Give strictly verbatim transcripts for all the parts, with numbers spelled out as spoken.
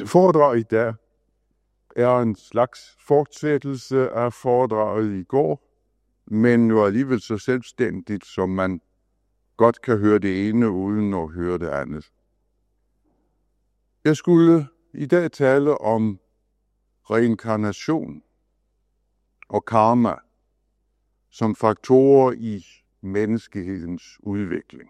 Foredrag i dag er en slags fortsættelse af foredraget i går, men jo alligevel så selvstændigt, som man godt kan høre det ene uden at høre det andet. Jeg skulle i dag tale om reinkarnation og karma som faktorer i menneskehedens udvikling.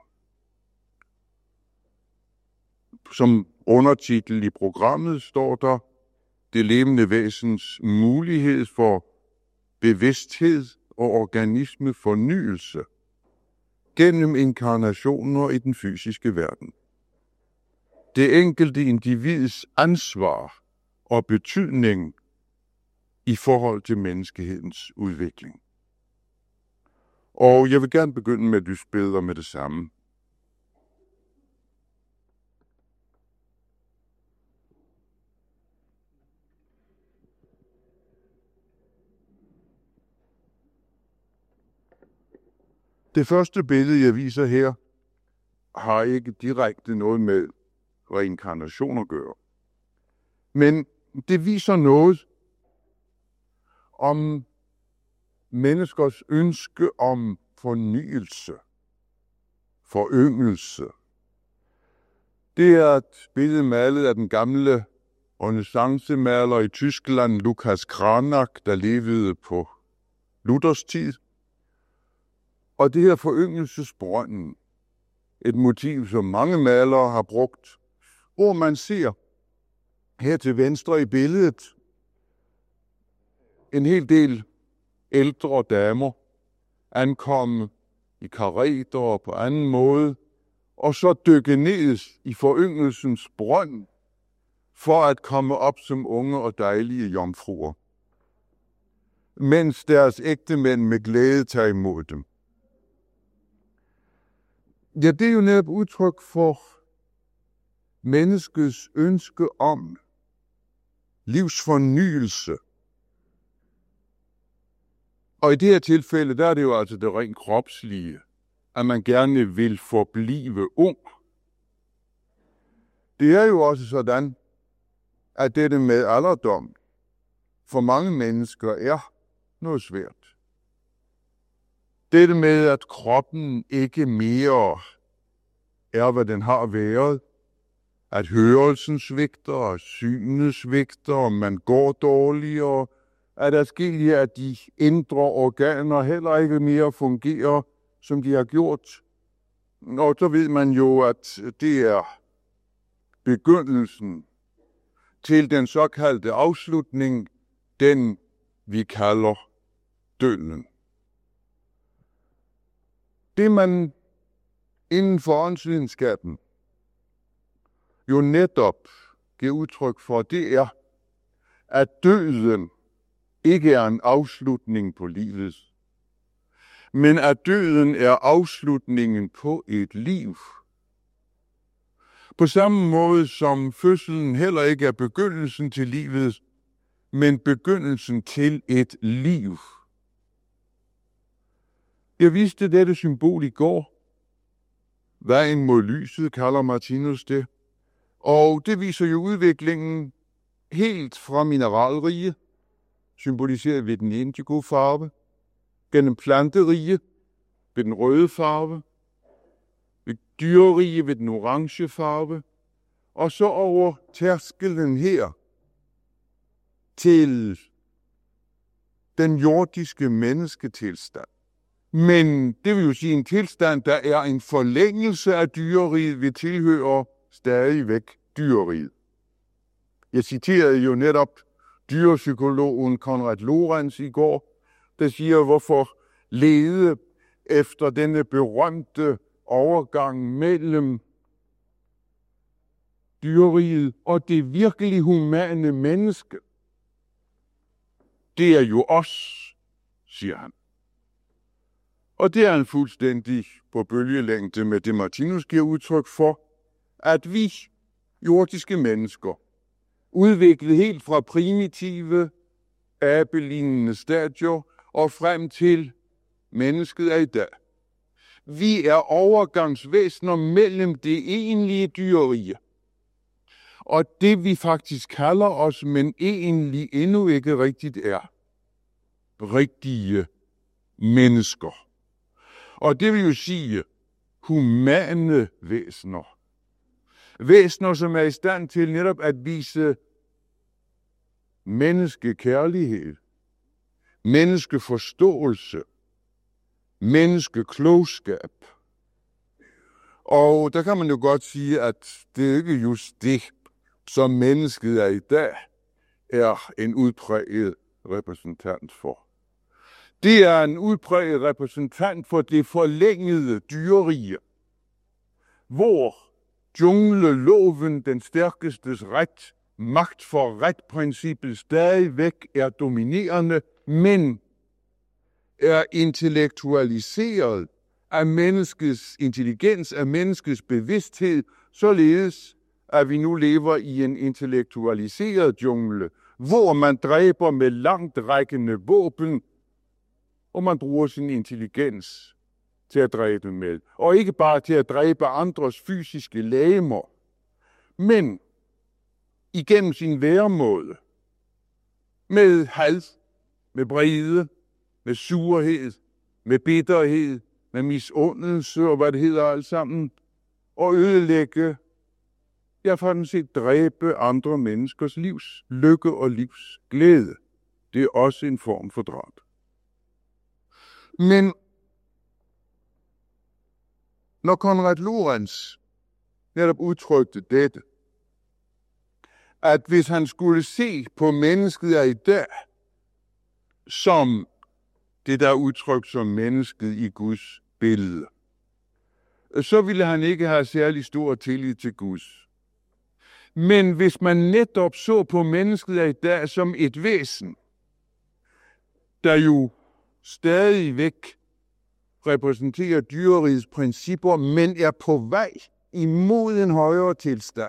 Som undertitel i programmet står der det levende væsens mulighed for bevidsthed og organismefornyelse gennem inkarnationer i den fysiske verden. Det enkelte individs ansvar og betydning i forhold til menneskehedens udvikling. Og jeg vil gerne begynde med lysbilleder med det samme. Det første billede, jeg viser her, har ikke direkte noget med reinkarnation at gøre. Men det viser noget om menneskers ønske om fornyelse, foryngelse. Det er et billede malet af den gamle renæssancemaler i Tyskland, Lucas Cranach, der levede på Luthers tid. Og det her foryngelsesbrønden, et motiv, som mange malere har brugt, hvor man ser her til venstre i billedet en hel del ældre damer ankomme i kareter og på anden måde, og så dykke ned i foryngelsens brønd for at komme op som unge og dejlige jomfruer, mens deres ægtemænd med glæde tager imod dem. Ja, det er jo netop udtryk for menneskets ønske om livsfornyelse. Og i det her tilfælde, der er det jo altså det rent kropslige, at man gerne vil forblive ung. Det er jo også sådan, at dette med alderdom for mange mennesker er noget svært. Dette med, at kroppen ikke mere er, hvad den har været, at hørelsen svigter, at synet svigter, og man går dårligere, at adskillige af de indre organer heller ikke mere fungerer, som de har gjort. Og så ved man jo, at det er begyndelsen til den såkaldte afslutning, den vi kalder døden. Det man inden for åndsvidenskaben jo netop giver udtryk for, det er, at døden ikke er en afslutning på livet, men at døden er afslutningen på et liv. På samme måde som fødslen heller ikke er begyndelsen til livet, men begyndelsen til et liv. Jeg viste dette symbol i går. Vejen mod lyset kalder Martinus det. Og det viser jo udviklingen helt fra mineralrige, symboliseret ved den indigo-farve, gennem planterige ved den røde farve, ved dyrerige ved den orange farve, og så over tærskelen her til den jordiske mennesketilstand. Men det vil jo sige en tilstand, der er en forlængelse af dyreriget, vi tilhører stadigvæk dyreriget. Jeg citerede jo netop dyrepsykologen Konrad Lorenz i går, der siger, hvorfor lede efter denne berømte overgang mellem dyreriget og det virkelig humane menneske. Det er jo os, siger han. Og det er en fuldstændig på bølgelængde med det Martinus giver udtryk for, at vi, jordiske mennesker, udviklet helt fra primitive, abelignende stadier og frem til mennesket er i dag. Vi er overgangsvæsener mellem det egentlige dyrerige og det vi faktisk kalder os, men egentlig endnu ikke rigtigt er, rigtige mennesker. Og det vil jo sige humane væsener. Væsener, som er i stand til netop at vise menneskekærlighed, menneskeforståelse, menneskeklogskab. Og der kan man jo godt sige, at det ikke just det, som mennesket er i dag, er en udpræget repræsentant for. Det er en udpræget repræsentant for det forlængede dyrerige, hvor jungleloven, den stærkestes ret, magt for ret-princippet stadigvæk er dominerende, men er intellektualiseret af menneskets intelligens, af menneskets bevidsthed, således at vi nu lever i en intellektualiseret jungle, hvor man dræber med langtrækkende våben, og man bruger sin intelligens til at dræbe med. Og ikke bare til at dræbe andres fysiske legemer, men igennem sin væremåde, med had, med vrede, med surhed, med bitterhed, med misundelse og hvad det hedder alt sammen, og ødelægge, ja for set dræbe andre menneskers livs lykke og livs glæde. Det er også en form for drab. Men når Konrad Lorenz netop udtrykte dette, at hvis han skulle se på mennesket af i dag, som det der er udtrykt som mennesket i Guds billede, så ville han ikke have særlig stor tillid til Guds. Men hvis man netop så på mennesket af i dag som et væsen, der jo stadigvæk repræsenterer dyrerigets principper, men er på vej imod en højere tilstand,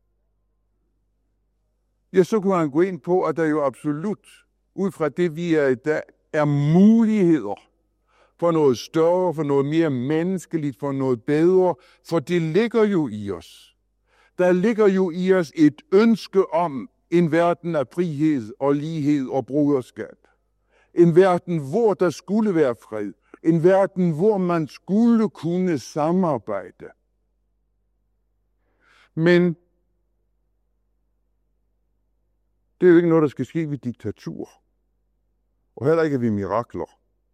ja, så kunne han gå ind på, at der jo absolut, ud fra det vi er i dag, er muligheder for noget større, for noget mere menneskeligt, for noget bedre, for det ligger jo i os. Der ligger jo i os et ønske om en verden af frihed og lighed og broderskab. En verden, hvor der skulle være fred. En verden, hvor man skulle kunne samarbejde. Men det er jo ikke noget, der skal ske ved diktatur. Og heller ikke ved mirakler.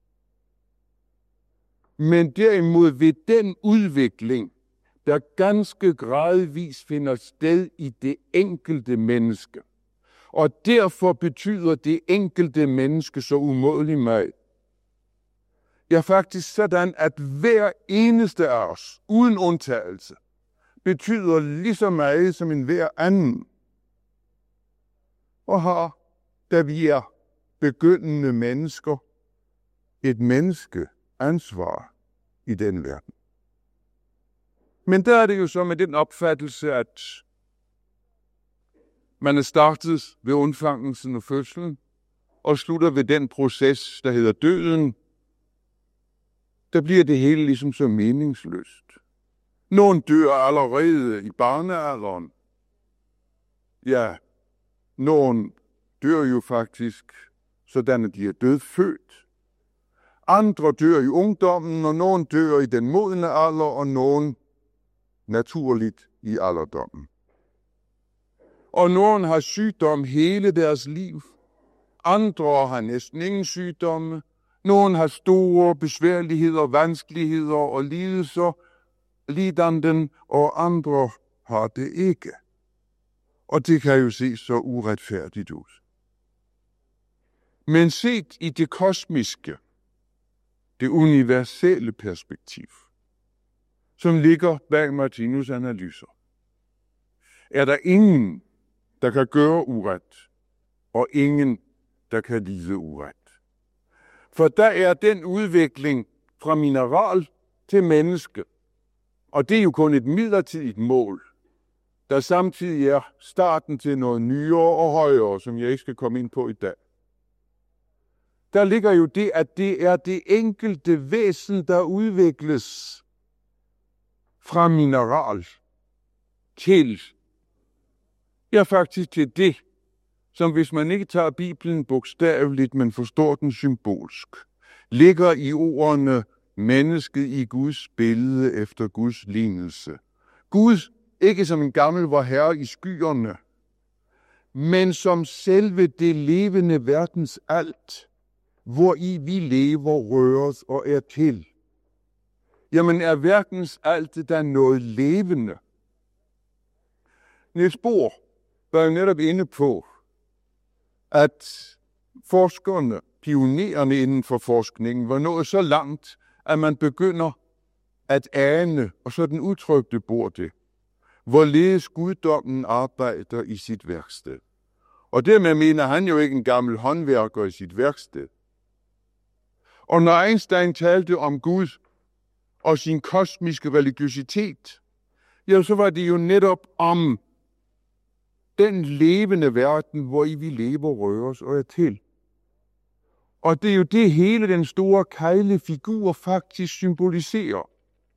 Men derimod ved den udvikling, der ganske gradvis finder sted i det enkelte menneske. Og derfor betyder det enkelte menneske så umådelig meget. Ja, faktisk sådan, at hver eneste af os, uden undtagelse, betyder lige så meget som en hver anden. Og har, da vi er begyndende mennesker, et menneskeansvar i den verden. Men der er det jo så med den opfattelse, at man er startet ved undfangelsen og fødslen, og slutter ved den proces, der hedder døden. Der bliver det hele ligesom så meningsløst. Nogen dør allerede i barnealderen. Ja, nogen dør jo faktisk, sådan at de er dødfødt. Andre dør i ungdommen, og nogen dør i den modne alder, og nogen naturligt i alderdommen. Og nogen har sygdom hele deres liv. Andre har næsten ingen sygdomme. Nogen har store besværligheder, vanskeligheder og lidelser, lidanden, og andre har det ikke. Og det kan jo se så uretfærdigt ud. Men set i det kosmiske, det universelle perspektiv, som ligger bag Martinus' analyser, er der ingen, der kan gøre uret, og ingen, der kan lide uret. For der er den udvikling fra mineral til menneske, og det er jo kun et midlertidigt mål, der samtidig er starten til noget nyere og højere, som jeg ikke skal komme ind på i dag. Der ligger jo det, at det er det enkelte væsen, der udvikles fra mineral til Ja, faktisk til det, som hvis man ikke tager Bibelen bogstaveligt, men forstår den symbolsk, ligger i ordene mennesket i Guds billede efter Guds lignelse. Gud ikke som en gammel vor herre i skyerne, men som selve det levende verdens alt, hvor i vi lever, røres og er til. Jamen er verdens alt der noget levende? Niels Bohr var jo netop inde på, at forskerne, pionererne inden for forskningen, var nået så langt, at man begynder at ane, og så den udtrykte Bohr det, hvorledes guddommen arbejder i sit værksted. Og dermed mener han jo ikke en gammel håndværker i sit værksted. Og når Einstein talte om Gud og sin kosmiske religiøsitet, ja, så var det jo netop om den levende verden, hvor i vi lever, røres og er til. Og det er jo det hele den store kejlefigur faktisk symboliserer.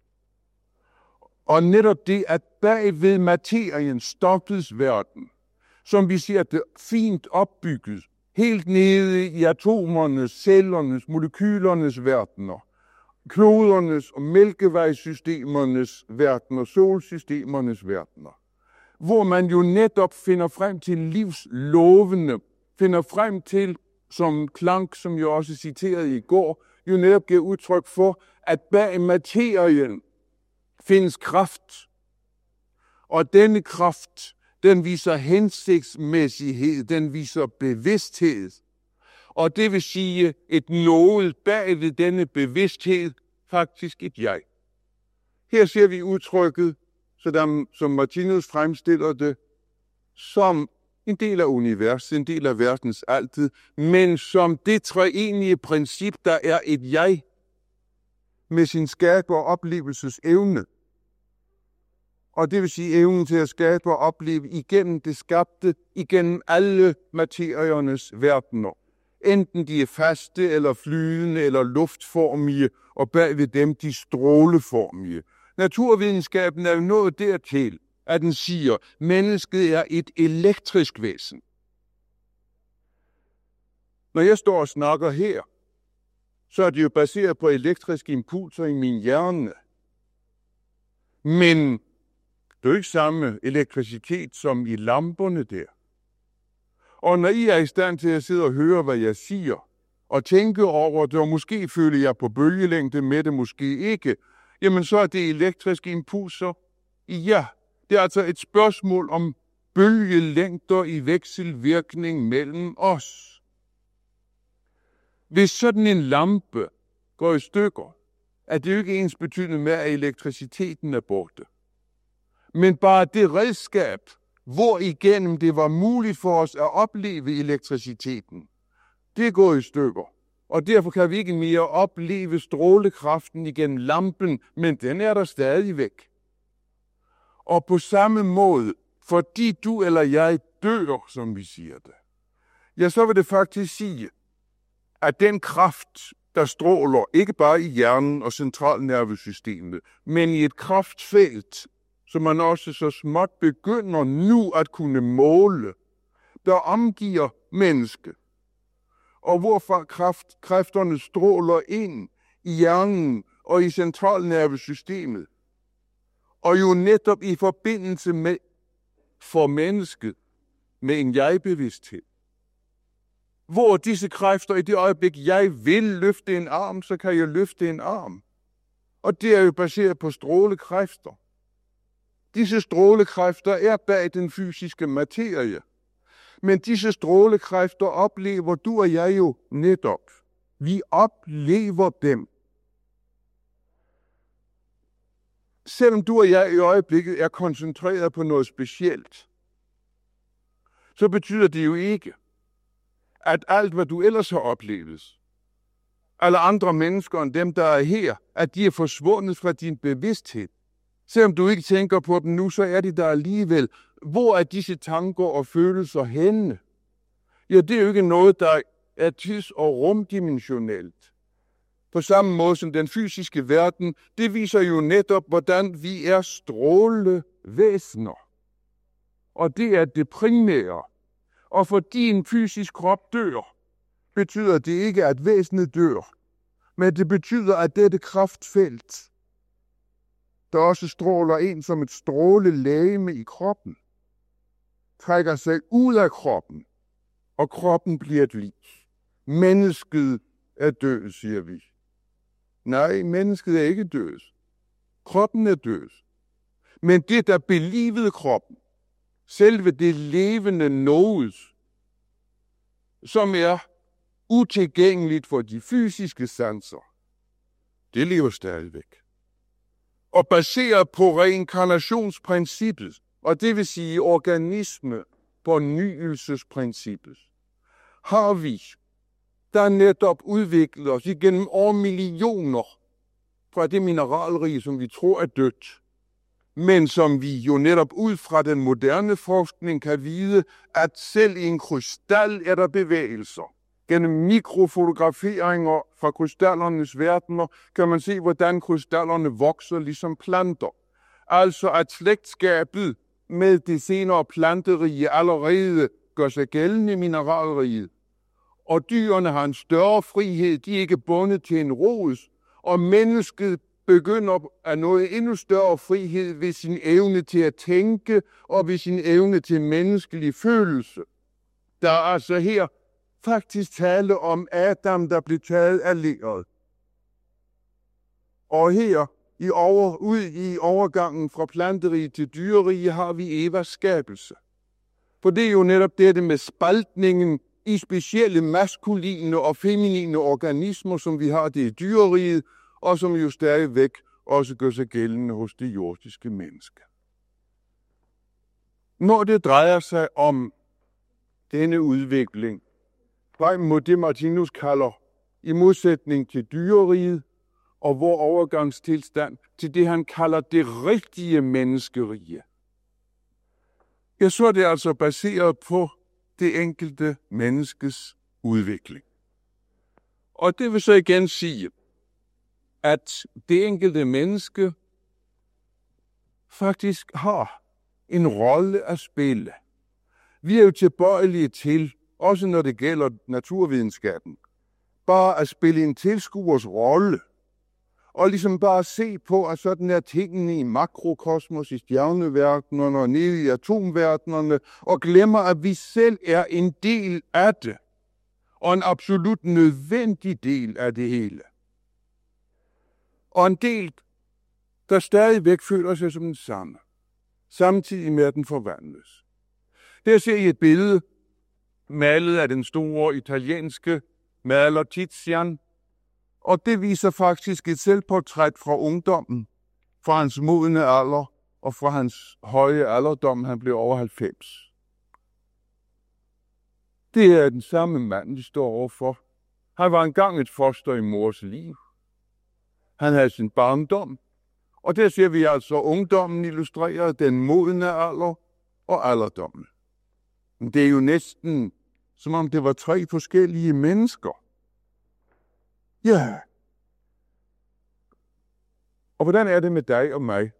Og netop det, at bagved materien stoffets verden, som vi ser det fint opbygget, helt nede i atomernes, cellernes, molekylernes verdener, klodernes og mælkevejssystemernes verdener, solsystemernes verdener, hvor man jo netop finder frem til livslovene, finder frem til, som Planck, som jeg også citerede i går, jo netop giver udtryk for, at bag materien findes kraft. Og denne kraft, den viser hensigtsmæssighed, den viser bevidsthed. Og det vil sige et noget bag ved denne bevidsthed, faktisk et jeg. Her ser vi udtrykket, sådan som Martinus fremstiller det, som en del af universet, en del af verdens altid, men som det treenige princip, der er et jeg, med sin skabe- og oplevelsesevne. Og det vil sige evnen til at skabe og opleve igennem det skabte, igennem alle materiernes verdener. Enten de er faste, eller flydende, eller luftformige, og bagved dem de stråleformige. Naturvidenskaben er jo nået dertil, at den siger, at mennesket er et elektrisk væsen. Når jeg står og snakker her, så er det jo baseret på elektriske impulser i min hjerne. Men det er jo ikke samme elektricitet som i lamperne der. Og når I er i stand til at sidde og høre, hvad jeg siger, og tænke over det, og måske føler jeg på bølgelængde med det, måske ikke, jamen så er det elektriske impulser. Ja, det er altså et spørgsmål om bølgelængder i vekselvirkning mellem os. Hvis sådan en lampe går i stykker, er det jo ikke ens betydende med, at elektriciteten er borte. Men bare det redskab, hvor igennem det var muligt for os at opleve elektriciteten, det går i stykker. Og derfor kan vi ikke mere opleve strålekraften igennem lampen, men den er der stadigvæk. Og på samme måde, fordi du eller jeg dør, som vi siger det, ja, så vil det faktisk sige, at den kraft, der stråler ikke bare i hjernen og centralnervesystemet, men i et kraftfelt, som man også så småt begynder nu at kunne måle, der omgiver mennesket, og hvorfor kraft, kræfterne stråler ind i hjernen og i centralnervesystemet, og jo netop i forbindelse med for mennesket med en jeg-bevidsthed. Hvor disse kræfter i det øjeblik, jeg vil løfte en arm, så kan jeg løfte en arm. Og det er jo baseret på strålekræfter. Disse strålekræfter er bag den fysiske materie. Men disse strålekræfter oplever du og jeg jo netop. Vi oplever dem. Selvom du og jeg i øjeblikket er koncentreret på noget specielt, så betyder det jo ikke, at alt, hvad du ellers har oplevet, alle andre mennesker end dem, der er her, at de er forsvundet fra din bevidsthed. Selvom du ikke tænker på dem nu, så er de der alligevel. Hvor er disse tanker og følelser henne? Ja, det er jo ikke noget, der er tids- og rumdimensionelt. På samme måde som den fysiske verden, det viser jo netop, hvordan vi er strålevæsener. og det er det primære. Og fordi en fysisk krop dør, betyder det ikke, at væsenet dør, men det betyder, at dette kraftfelt, der også stråler ind som et strålelegeme i kroppen, trækker sig ud af kroppen, og kroppen bliver et lig. Mennesket er død, siger vi. Nej, mennesket er ikke død. Kroppen er død. Men det, der belivede kroppen, selve det levende noget, som er utilgængeligt for de fysiske sanser, det lever stadigvæk. Og baseret på reinkarnationsprincippet, og det vil sige organisme fornyelsesprincippet, har vi, der netop udviklet os igennem år millioner fra det mineralrige, som vi tror er dødt, men som vi jo netop ud fra den moderne forskning kan vide, at selv i en krystal er der bevægelser. Gennem mikrofotograferinger fra krystallernes verdener kan man se, hvordan krystallerne vokser ligesom planter. Altså at slægtskabet med det senere planterige allerede gør sig gældende i mineralriget. Og dyrene har en større frihed, de er ikke bundet til en ros, og mennesket begynder at nå endnu større frihed ved sin evne til at tænke og ved sin evne til menneskelig følelse. Der er altså her faktisk tale om Adam, der blev taget af leret. Og her i over, ud i overgangen fra planterige til dyrerige har vi Evas skabelse. For det er jo netop dette med spaltningen i specielle maskuline og feminine organismer, som vi har det i dyreriget, og som jo stadigvæk også gør sig gældende hos det jordiske menneske. Når det drejer sig om denne udvikling, frem mod det Martinus kalder i modsætning til dyreriget, og vor overgangstilstand til det, han kalder det rigtige menneskerige, ja, så er det altså baseret på det enkelte menneskes udvikling. Og det vil så igen sige, at det enkelte menneske faktisk har en rolle at spille. Vi er jo tilbøjelige til, også når det gælder naturvidenskaben, bare at spille en tilskuers rolle, og ligesom bare se på, at sådan er tingene i makrokosmos, i stjerneverdenerne og nede i atomverdenerne, og glemmer, at vi selv er en del af det, og en absolut nødvendig del af det hele. Og en del, der stadigvæk føler sig som den samme, samtidig med at den forvandles. Der ser I et billede, malet af den store italienske maler Tizian, og det viser faktisk et selvportræt fra ungdommen, fra hans modne alder og fra hans høje alderdom, han blev over halvfems. Det er den samme mand, vi står overfor. Han var engang et foster i mors liv. Han havde sin barndom, og der ser vi altså ungdommen illustrere den modne alder og alderdommen. Men det er jo næsten, som om det var tre forskellige mennesker. Ja. Og hvordan er det med dig og mig?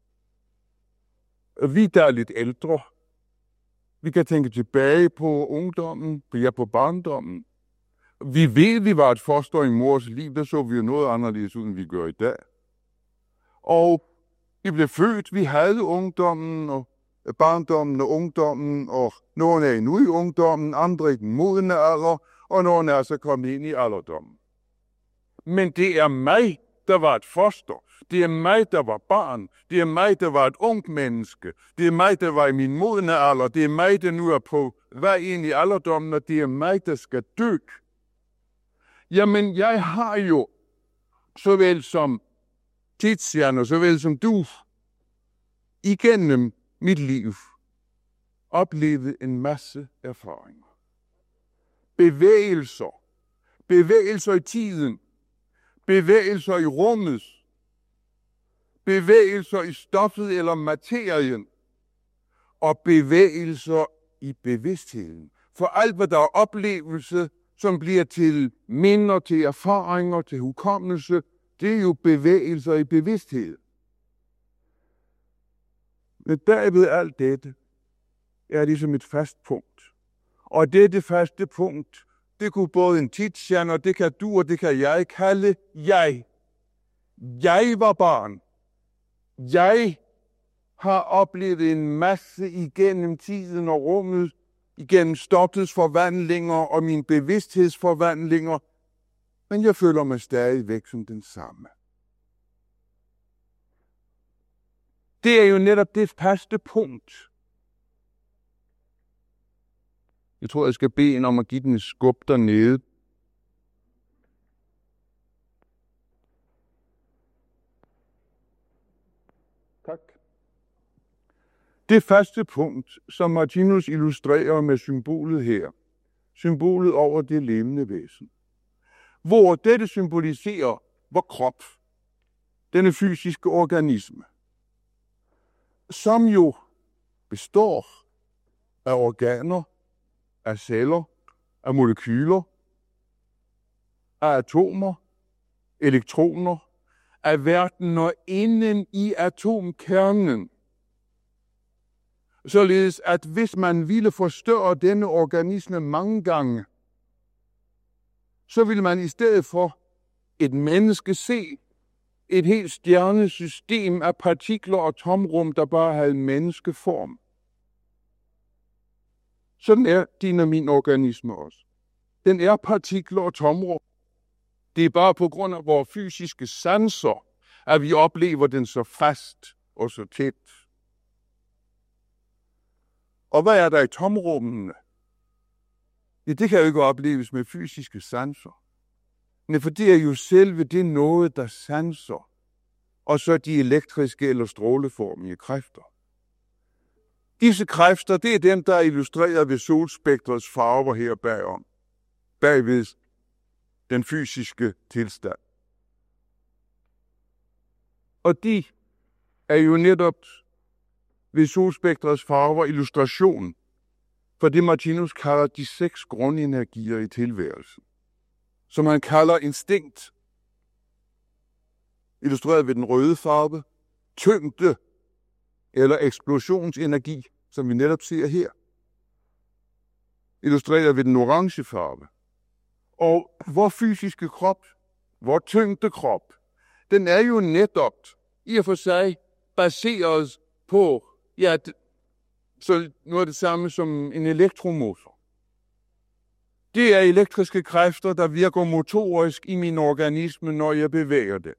Vi, der er lidt ældre, vi kan tænke tilbage på ungdommen, ja, på barndommen. Vi ved, vi var et foster i mors liv, der så vi jo noget anderledes ud, end vi gør i dag. Og vi blev født, vi havde ungdommen, og barndommen og ungdommen, og nogle er endnu i ungdommen, andre i den modne alder, og nogle er så kommet ind i alderdommen. Men det er mig, der var et foster. Det er mig, der var barn. Det er mig, der var et ungt menneske. Det er mig, der var i min modne alder. Det er mig, der nu er på vej ind i alderdommen, og det er mig, der skal dø. Jamen, jeg har jo, såvel som Tizian og såvel som du, igennem mit liv, oplevet en masse erfaringer. Bevægelser. Bevægelser i tiden. Bevægelser i rummet. Bevægelser i stoffet eller materien. Og bevægelser i bevidstheden. For alt, hvad der er oplevelse, som bliver til minder, til erfaringer, til hukommelse, det er jo bevægelser i bevidsthed. Men derved alt dette, er ligesom et fast punkt. Og dette faste punkt, det kunne både en Tizian, og det kan du, og det kan jeg kalde jeg. Jeg var barn. Jeg har oplevet en masse igennem tiden og rummet, igennem stoftets forvandlinger og mine bevidsthedsforvandlinger, men jeg føler mig stadigvæk som den samme. Det er jo netop det faste punkt. Jeg tror, jeg skal bede en om at give den et skub dernede. Tak. Det første punkt, som Martinus illustrerer med symbolet her, symbolet over det levende væsen, hvor dette symboliserer vor krop, denne fysiske organisme, som jo består af organer, af celler, af molekyler, af atomer, elektroner, af verdener inden i atomkernen. Således at hvis man ville forstørre denne organisme mange gange, så ville man i stedet for et menneske se et helt stjernesystem af partikler og tomrum, der bare havde menneskeform. Sådan er din og min organisme også. Den er partikler og tomrum. Det er bare på grund af vores fysiske sanser, at vi oplever den så fast og så tæt. Og hvad er der i tomrummene? Ja, det kan jo ikke opleves med fysiske sanser. Men for det er jo selve det noget, der sanser, og så de elektriske eller stråleformige kræfter. Disse kræfter, det er dem, der er illustreret ved solspektrets farver her bagom, bagved den fysiske tilstand. Og de er jo netop ved solspektrets farver illustration for det Martinus kalder de seks grundenergier i tilværelsen, som han kalder instinkt, illustreret ved den røde farve, tyngde eller eksplosionsenergi, som vi netop ser her, illustreret ved den orange farve. Og vor fysiske krop, vor tyngde krop, den er jo netop i og for sig baseret på, ja, så noget af det samme som en elektromotor. Det er elektriske kræfter, der virker motorisk i min organisme, når jeg bevæger det.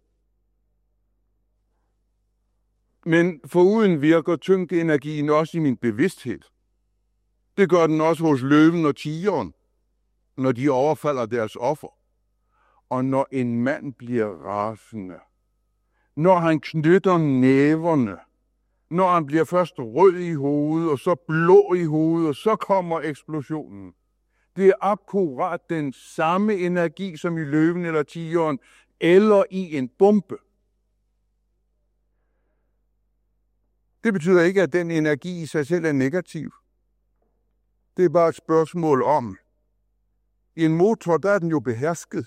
Men foruden virker tyngdeenergien også i min bevidsthed. Det gør den også hos løven og tigeren, når de overfalder deres offer. Og når en mand bliver rasende, når han knytter næverne, når han bliver først rød i hovedet, og så blå i hovedet, og så kommer eksplosionen. Det er akkurat den samme energi som i løven eller tigeren, eller i en bombe. Det betyder ikke, at den energi i sig selv er negativ. Det er bare et spørgsmål om. I en motor, der er den jo behersket.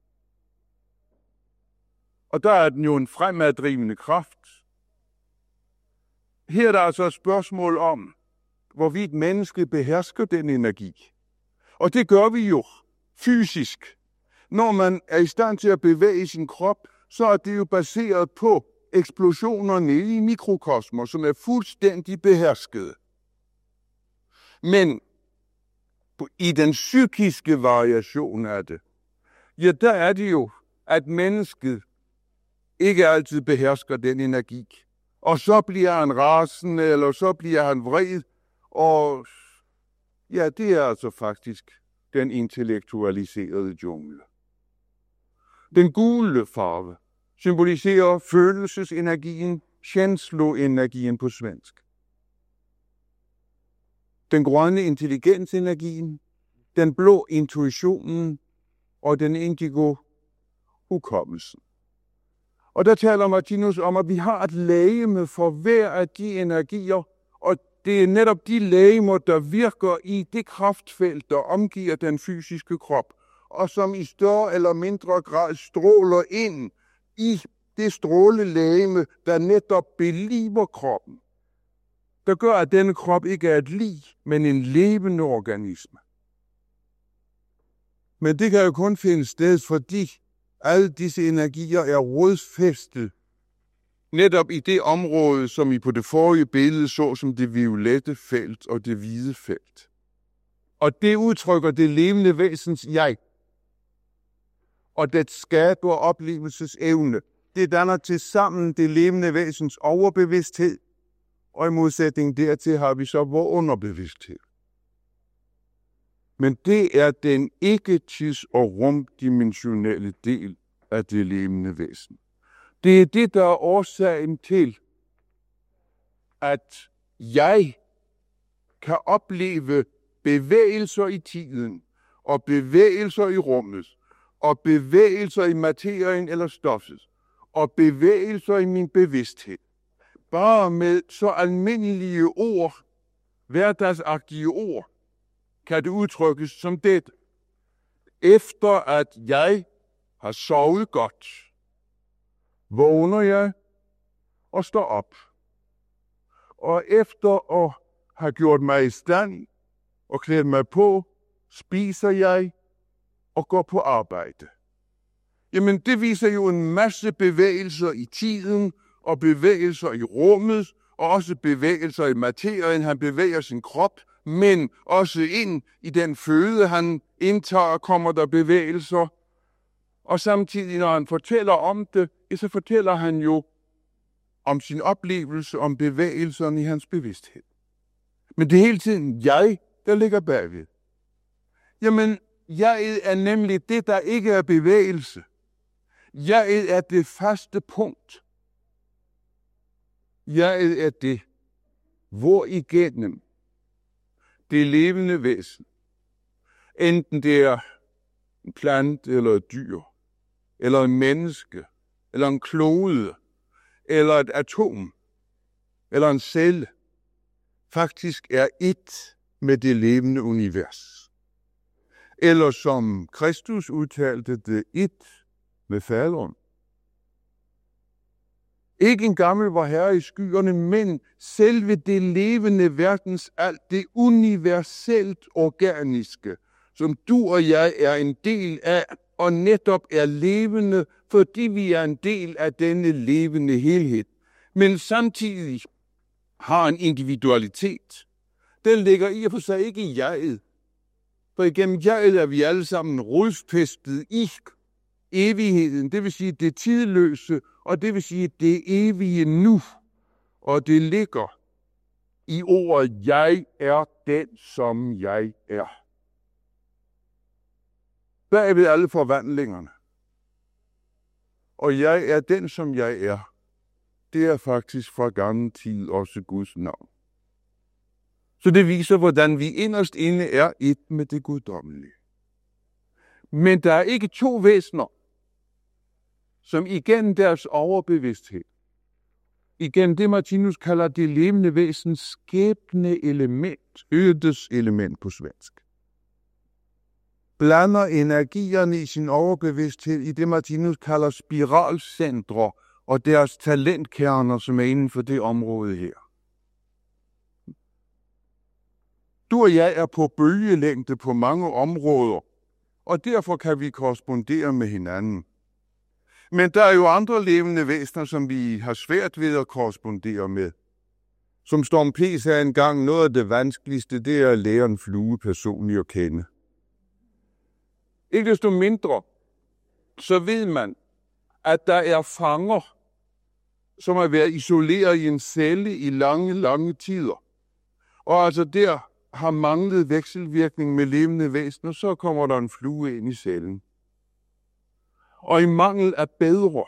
Og der er den jo en fremaddrivende kraft. Her er der altså et spørgsmål om, hvorvidt mennesket behersker den energi. Og det gør vi jo fysisk. Når man er i stand til at bevæge sin krop, så er det jo baseret på eksplosioner nede i mikrokosmer, som er fuldstændig beherskede. Men i den psykiske variation af det, ja, der er det jo, at mennesket ikke altid behersker den energi. Og så bliver han rasende, eller så bliver han vred, og ja, det er altså faktisk den intellektualiserede jungle. Den gule farve symboliserer følelsesenergien, känsloenergien på svensk. Den grønne intelligensenergien, den blå intuitionen og den indigo hukommelsen. Og der taler Martinus om, at vi har et legeme for hver af de energier, og det er netop de legemer, der virker i det kraftfelt, der omgiver den fysiske krop, og som i større eller mindre grad stråler ind i det strålelegeme, der netop beliver kroppen. der gør, at denne krop ikke er et lig, men en levende organisme. Men det kan jo kun finde sted, fordi alle disse energier er rodfæstet netop i det område, som I på det forrige billede så som det violette felt og det hvide felt. Og det udtrykker det levende væsens jeg. Og det skaber oplevelsesevne. Det danner til sammen det levende væsens overbevidsthed, og i modsætning dertil har vi så vores underbevidsthed. Men det er den ikke-tids- og rumdimensionelle del af det levende væsen. Det er det, der er årsagen til, at jeg kan opleve bevægelser i tiden, og bevægelser i rummet, og bevægelser i materien eller stoffet, og bevægelser i min bevidsthed. Bare med så almindelige ord, hverdagsagtige ord, kan det udtrykkes som dette. Efter at jeg har sovet godt, vågner jeg og står op. Og efter at have gjort mig i stand og klædt mig på, spiser jeg og går på arbejde. Jamen, det viser jo en masse bevægelser i tiden, og bevægelser i rummet, og også bevægelser i materien. Han bevæger sin krop, men også ind i den føde, han indtager, kommer der bevægelser. Og samtidig, når han fortæller om det, så fortæller han jo om sin oplevelse, om bevægelserne i hans bevidsthed. Men det er hele tiden jeg, der ligger bagved. Jamen, jeg er nemlig det, der ikke er bevægelse. Jeg er det faste punkt. Jeg er det, hvor igennem det levende væsen, enten det er en plante eller et dyr, eller en menneske, eller en klode, eller et atom, eller en celle, faktisk er ét med det levende univers. Eller som Kristus udtalte det, ét med faderen. Ikke engang var herre i skyerne, men selve det levende verdens alt, det universelt organiske, som du og jeg er en del af, og netop er levende, fordi vi er en del af denne levende helhed. Men samtidig har en individualitet. Den ligger i og for sig ikke i jeget. For igennem jeget er vi alle sammen rodfæstet i evigheden, det vil sige det tidløse, og det vil sige det evige nu. Og det ligger i ordet, jeg er den, som jeg er. Bagved alle forvandlingerne. Og jeg er den, som jeg er. Det er faktisk fra gammel tid også Guds navn. Så det viser, hvordan vi inderst inde er et med det guddommelige. Men der er ikke to væsener, som igen deres overbevidsthed, igen det Martinus kalder det levende væsens skæbne element, ødes element på svensk, blander energierne i sin overbevidsthed i det Martinus kalder spiralcentre og deres talentkerner, som er inden for det område her. Du og jeg er på bølgelængde på mange områder, og derfor kan vi korrespondere med hinanden. Men der er jo andre levende væsener, som vi har svært ved at korrespondere med. Som Storm P. sagde engang, noget af det vanskeligste, det er at lære en flue personligt at kende. Ikke desto mindre, så ved man, at der er fanger, som har været isoleret i en celle i lange, lange tider. Og altså der har manglet vekselvirkning med levende væsener, så kommer der en flue ind i cellen. Og i mangel af bedre,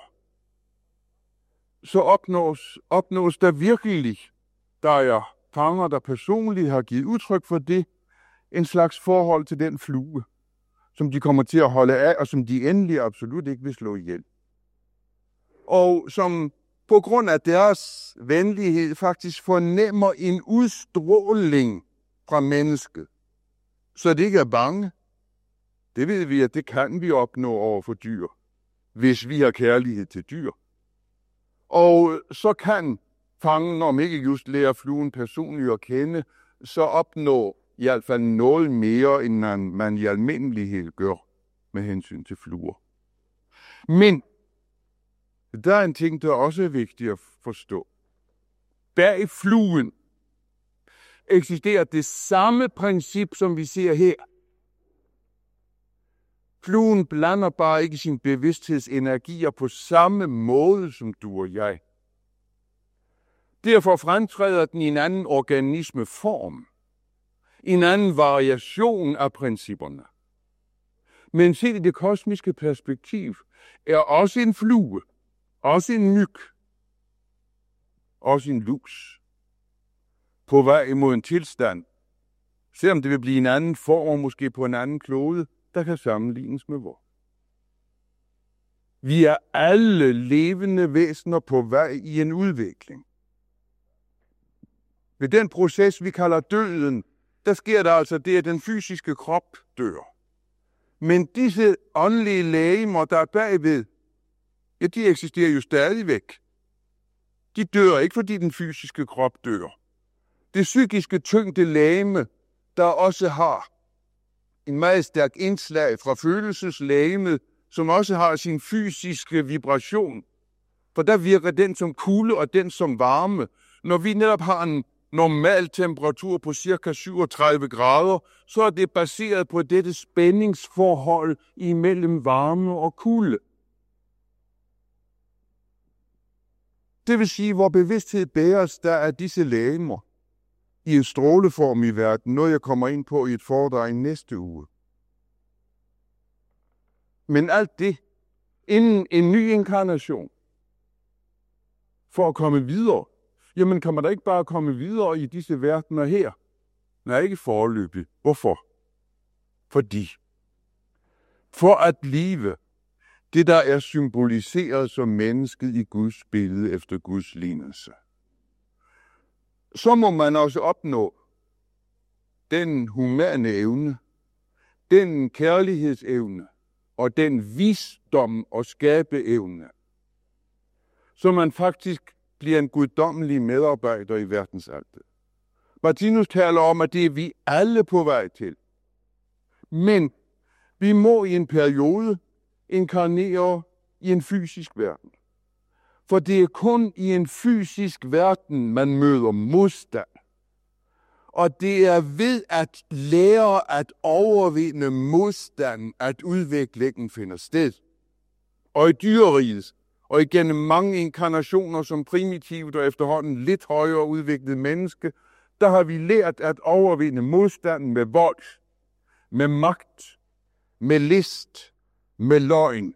så opnås, opnås der virkelig, der er fanger, der personligt har givet udtryk for det, en slags forhold til den flue, som de kommer til at holde af, og som de endelig absolut ikke vil slå ihjel. Og som på grund af deres venlighed faktisk fornemmer en udstråling fra mennesket, så det ikke er bange. Det ved vi, at det kan vi opnå over for dyr, hvis vi har kærlighed til dyr. Og så kan fange, om ikke just lære fluen personligt at kende, så opnå i hvert fald noget mere, end man, man i almindelighed gør med hensyn til fluer. Men der er en ting, der også er vigtigt at forstå. Bag fluen eksisterer det samme princip, som vi ser her. Fluen blander bare ikke sin bevidsthedsenergier på samme måde som du og jeg. Derfor fremtræder den i en anden organismeform, en anden variation af principperne. Men set i det kosmiske perspektiv er også en flue, også en myg, også en lus på vej imod en tilstand, selvom det vil blive en anden form og måske på en anden klode, der kan sammenlignes med vor. Vi er alle levende væsener på vej i en udvikling. Ved den proces, vi kalder døden, der sker der altså det, at den fysiske krop dør. Men disse åndelige legemer, der er bagved, ja, de eksisterer jo stadigvæk. De dør ikke, fordi den fysiske krop dør. Det psykiske tyngde legeme, der også har en meget stærk indslag fra følelseslegemet, som også har sin fysiske vibration. For der virker den som kulde og den som varme. Når vi netop har en normal temperatur på ca. syvogtredive grader, så er det baseret på dette spændingsforhold imellem varme og kulde. Det vil sige, hvor bevidsthed bæres der af disse legemer i en stråleform i verden, noget jeg kommer ind på i et foredrag i næste uge. Men alt det inden en ny inkarnation for at komme videre. Jamen kan man da ikke bare komme videre i disse verdener her? Nej, ikke foreløbigt. Hvorfor? Fordi for at blive det, der er symboliseret som mennesket i Guds billede efter Guds lignelse, så må man også opnå den humane evne, den kærlighedsevne og den visdom og skabeevne, så man faktisk bliver en guddommelig medarbejder i verdensaltet. Martinus taler om, at det er vi alle på vej til. Men vi må i en periode inkarnere i en fysisk verden. For det er kun i en fysisk verden, man møder modstand. Og det er ved at lære at overvinde modstand, at udviklingen finder sted. Og i dyreriget, og igennem mange inkarnationer som primitivt og efterhånden lidt højere udviklet menneske, der har vi lært at overvinde modstanden med vold, med magt, med list, med løgn.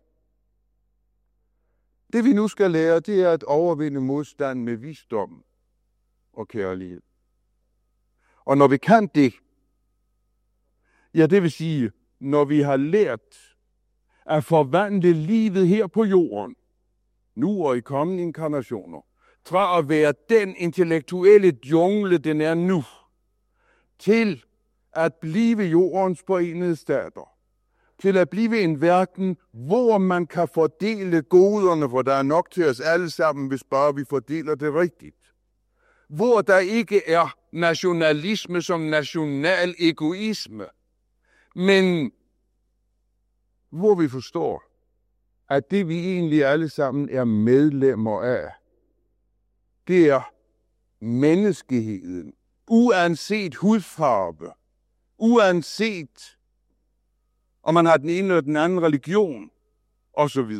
Det vi nu skal lære, det er at overvinde modstand med visdom og kærlighed. Og når vi kan det, ja det vil sige, når vi har lært at forvandle livet her på jorden, nu og i kommende inkarnationer, fra at være den intellektuelle jungle, den er nu, til at blive jordens forenede stater, til at blive en verden, hvor man kan fordele goderne, hvor der er nok til os alle sammen, hvis bare vi fordeler det rigtigt. Hvor der ikke er nationalisme som national egoisme, men hvor vi forstår, at det vi egentlig alle sammen er medlemmer af, det er menneskeheden, uanset hudfarve, uanset om man har den ene eller den anden religion, osv.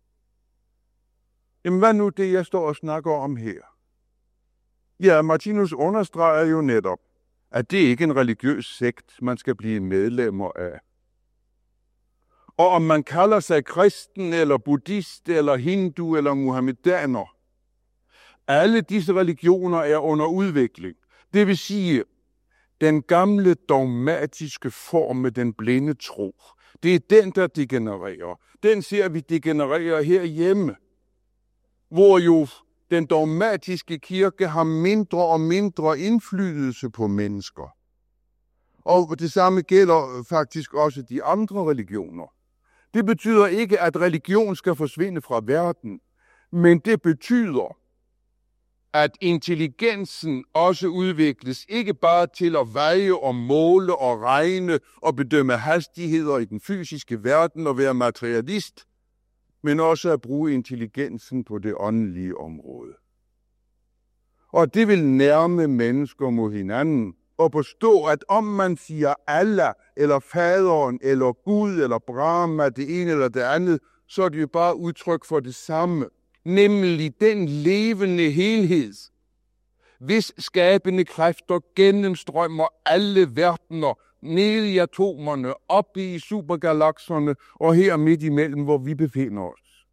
Jamen hvad nu det, jeg står og snakker om her? Ja, Martinus understreger jo netop, at det ikke er en religiøs sekt, man skal blive medlemmer af. Og om man kalder sig kristen, eller buddhist, eller hindu, eller muhammedaner, alle disse religioner er under udvikling. Det vil sige, den gamle dogmatiske form med den blinde tro, det er den, der degenererer. Den ser vi degenererer herhjemme, hvor jo den dogmatiske kirke har mindre og mindre indflydelse på mennesker. Og det samme gælder faktisk også de andre religioner. Det betyder ikke, at religion skal forsvinde fra verden, men det betyder, at intelligensen også udvikles ikke bare til at veje og måle og regne og bedømme hastigheder i den fysiske verden og være materialist, men også at bruge intelligensen på det åndelige område. Og det vil nærme mennesker mod hinanden og forstå, at om man siger Allah, eller faderen, eller Gud, eller Brahma, det ene eller det andet, så er det jo bare udtryk for det samme, nemlig den levende helhed, hvis skabende kræfter gennemstrømmer alle verdener, ned i atomerne, op i supergalakserne og her midt imellem, hvor vi befinder os.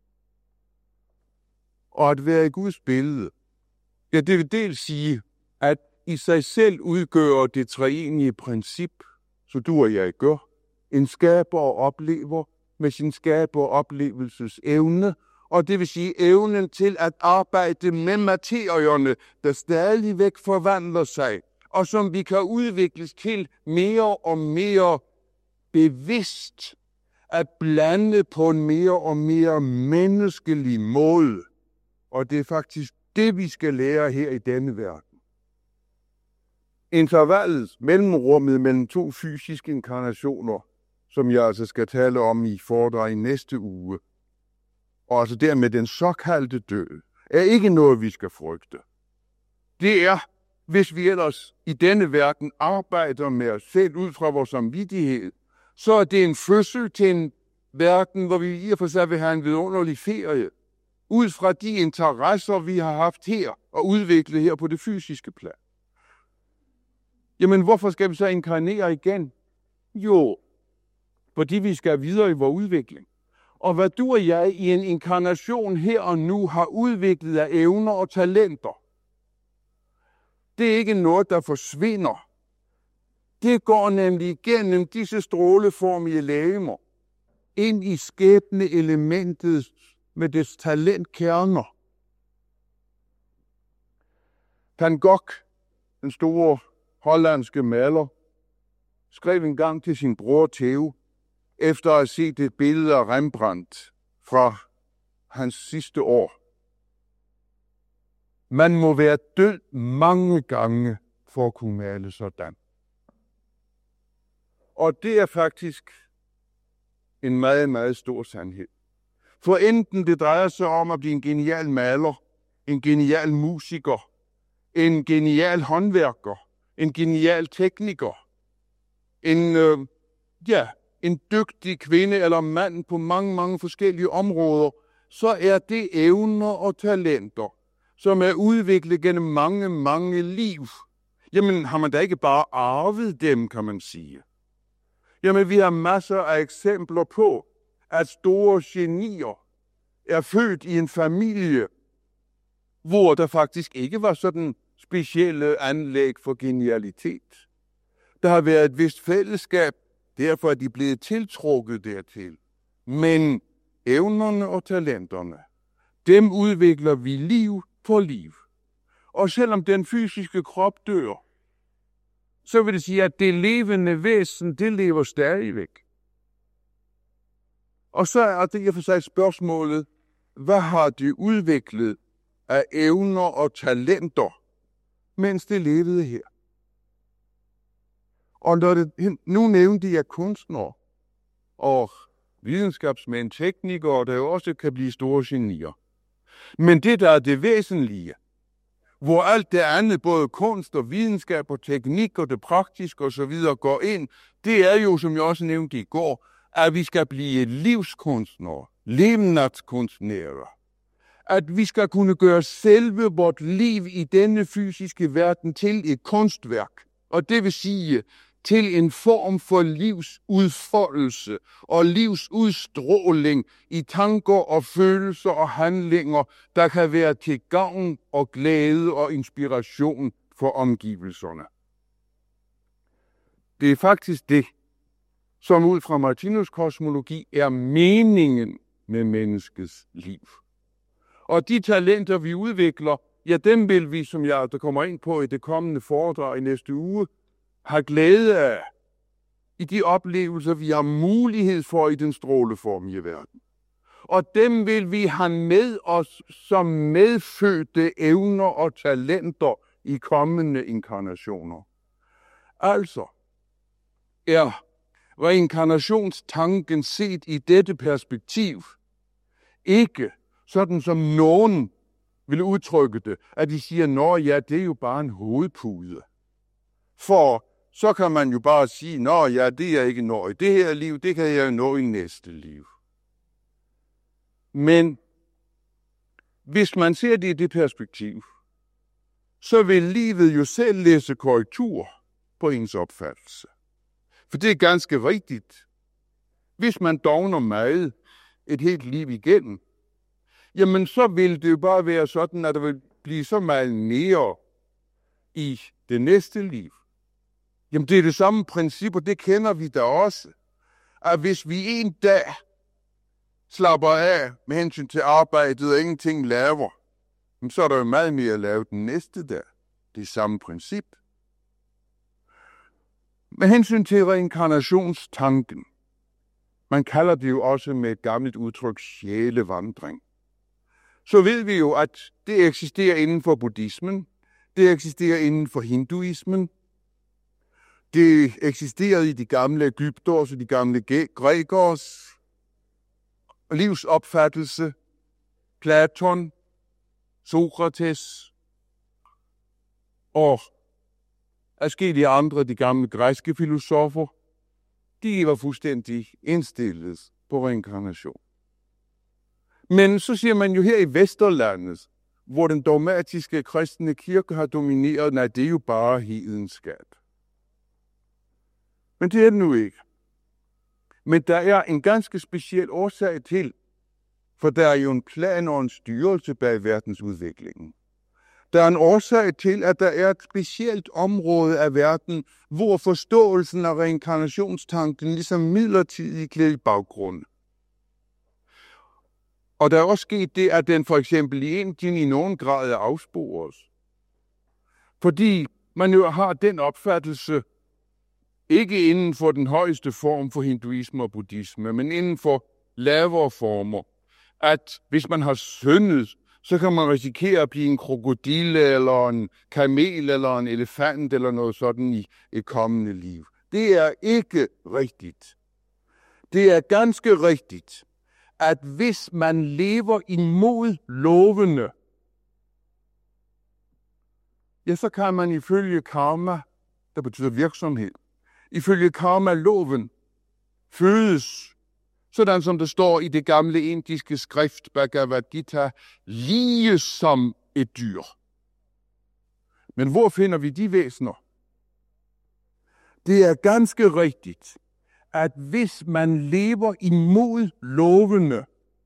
Og at være i Guds billede, ja, det vil dels sige, at i sig selv udgør det treenige princip, så du og jeg gør, en skaber og oplever med sin skaber og oplevelsesevne, og det vil sige evnen til at arbejde med materierne, der stadigvæk forvandler sig, og som vi kan udvikles til mere og mere bevidst at blande på en mere og mere menneskelig måde. Og det er faktisk det, vi skal lære her i denne verden. Intervallet, mellemrummet mellem to fysiske inkarnationer, som jeg altså skal tale om i foredrag i næste uge, og altså dermed den såkaldte død, er ikke noget, vi skal frygte. Det er, hvis vi ellers i denne verden arbejder med os selv ud fra vores samvittighed, så er det en fødsel til en verden, hvor vi i og for sig vil have en vidunderlig ferie, ud fra de interesser, vi har haft her og udviklet her på det fysiske plan. Jamen, hvorfor skal vi så inkarnere igen? Jo, fordi vi skal videre i vores udvikling. Og hvad du og jeg i en inkarnation her og nu har udviklet af evner og talenter, det er ikke noget, der forsvinder. Det går nemlig igennem disse stråleformige legemer ind i skæbne elementet med dets talentkerner. Van Gogh, den store hollandske maler, skrev engang til sin bror Theo, efter at have set et billede af Rembrandt fra hans sidste år: man må være død mange gange for at kunne male sådan. Og det er faktisk en meget, meget stor sandhed. For enten det drejer sig om at blive en genial maler, en genial musiker, en genial håndværker, en genial tekniker, en, øh, ja, en dygtig kvinde eller mand på mange, mange forskellige områder, så er det evner og talenter, som er udviklet gennem mange, mange liv. Jamen, har man da ikke bare arvet dem, kan man sige. Jamen, vi har masser af eksempler på, at store genier er født i en familie, hvor der faktisk ikke var sådan specielle anlæg for genialitet. Der har været et vist fællesskab, derfor er de blevet tiltrukket dertil. Men evnerne og talenterne, dem udvikler vi liv for liv. Og selvom den fysiske krop dør, så vil det sige, at det levende væsen, det lever stadigvæk. Og så er det i og for sig spørgsmålet, hvad har det udviklet af evner og talenter, mens det levede her? Og når det, nu nævnte jeg kunstnere og videnskabsmænd, teknikere, der jo også kan blive store genier. Men det, der er det væsentlige, hvor alt det andet, både kunst og videnskab og teknik og det praktiske osv. går ind, det er jo, som jeg også nævnte i går, at vi skal blive livskunstnere, levnadskunstnere. At vi skal kunne gøre selve vort liv i denne fysiske verden til et kunstværk. Og det vil sige til en form for livsudfoldelse og livsudstråling i tanker og følelser og handlinger, der kan være til gavn og glæde og inspiration for omgivelserne. Det er faktisk det, som ud fra Martinus kosmologi er meningen med menneskets liv. Og de talenter, vi udvikler, ja, dem vil vi, som jeg der kommer ind på i det kommende foredrag i næste uge, have glæde af i de oplevelser, vi har mulighed for i den stråleformige verden. og dem vil vi have med os som medfødte evner og talenter i kommende inkarnationer. Altså er reinkarnationstanken set i dette perspektiv ikke sådan, som nogen vil udtrykke det, at de siger, nå ja, det er jo bare en hovedpude. For så kan man jo bare sige, nå ja, det er ikke nå i det her liv, det kan jeg nå i næste liv. Men hvis man ser det i det perspektiv, så vil livet jo selv læse korrektur på ens opfattelse. For det er ganske rigtigt. Hvis man dogner meget et helt liv igennem, jamen så vil det jo bare være sådan, at der vil blive så meget mere i det næste liv. Jamen det er det samme princip, og det kender vi da også. At hvis vi en dag slapper af med hensyn til arbejdet og ingenting laver, så er der jo meget mere at lave den næste dag. Det er samme princip. Med hensyn til reinkarnationstanken, man kalder det jo også med et gammelt udtryk sjælevandring, så ved vi jo, at det eksisterer inden for buddhismen, det eksisterer inden for hinduismen, det eksisterede i de gamle egypters og de gamle grækers livsopfattelse, Platon, Sokrates og adskillige andre, de gamle græske filosofer, de var fuldstændig indstillet på reinkarnation. Men så siger man jo her i Vesterlandet, hvor den dogmatiske kristne kirke har domineret, nej, det er jo bare hedenskab. Men det er det nu ikke. Men der er en ganske speciel årsag til, for der er jo en plan og en styrelse bag verdensudviklingen. Der er en årsag til, at der er et specielt område af verden, hvor forståelsen af reinkarnationstanken ligesom midlertidigt klæder i baggrunden. Og der er også sket det, at den for eksempel i Indien i nogen grad er afspores. Fordi man jo har den opfattelse, ikke inden for den højeste form for hinduisme og buddhisme, men inden for lavere former, at hvis man har syndet, så kan man risikere at blive en krokodille, eller en kamel, eller en elefant, eller noget sådan i et kommende liv. Det er ikke rigtigt. Det er ganske rigtigt, at hvis man lever imod lovene, ja, så kan man ifølge karma, der betyder virksomhed, ifølge karma-loven fødes, sådan som det står i det gamle indiske skrift Bhagavad Gita, lige som et dyr. Men hvor finder vi de væsener? Det er ganske rigtigt, at hvis man lever imod lovene,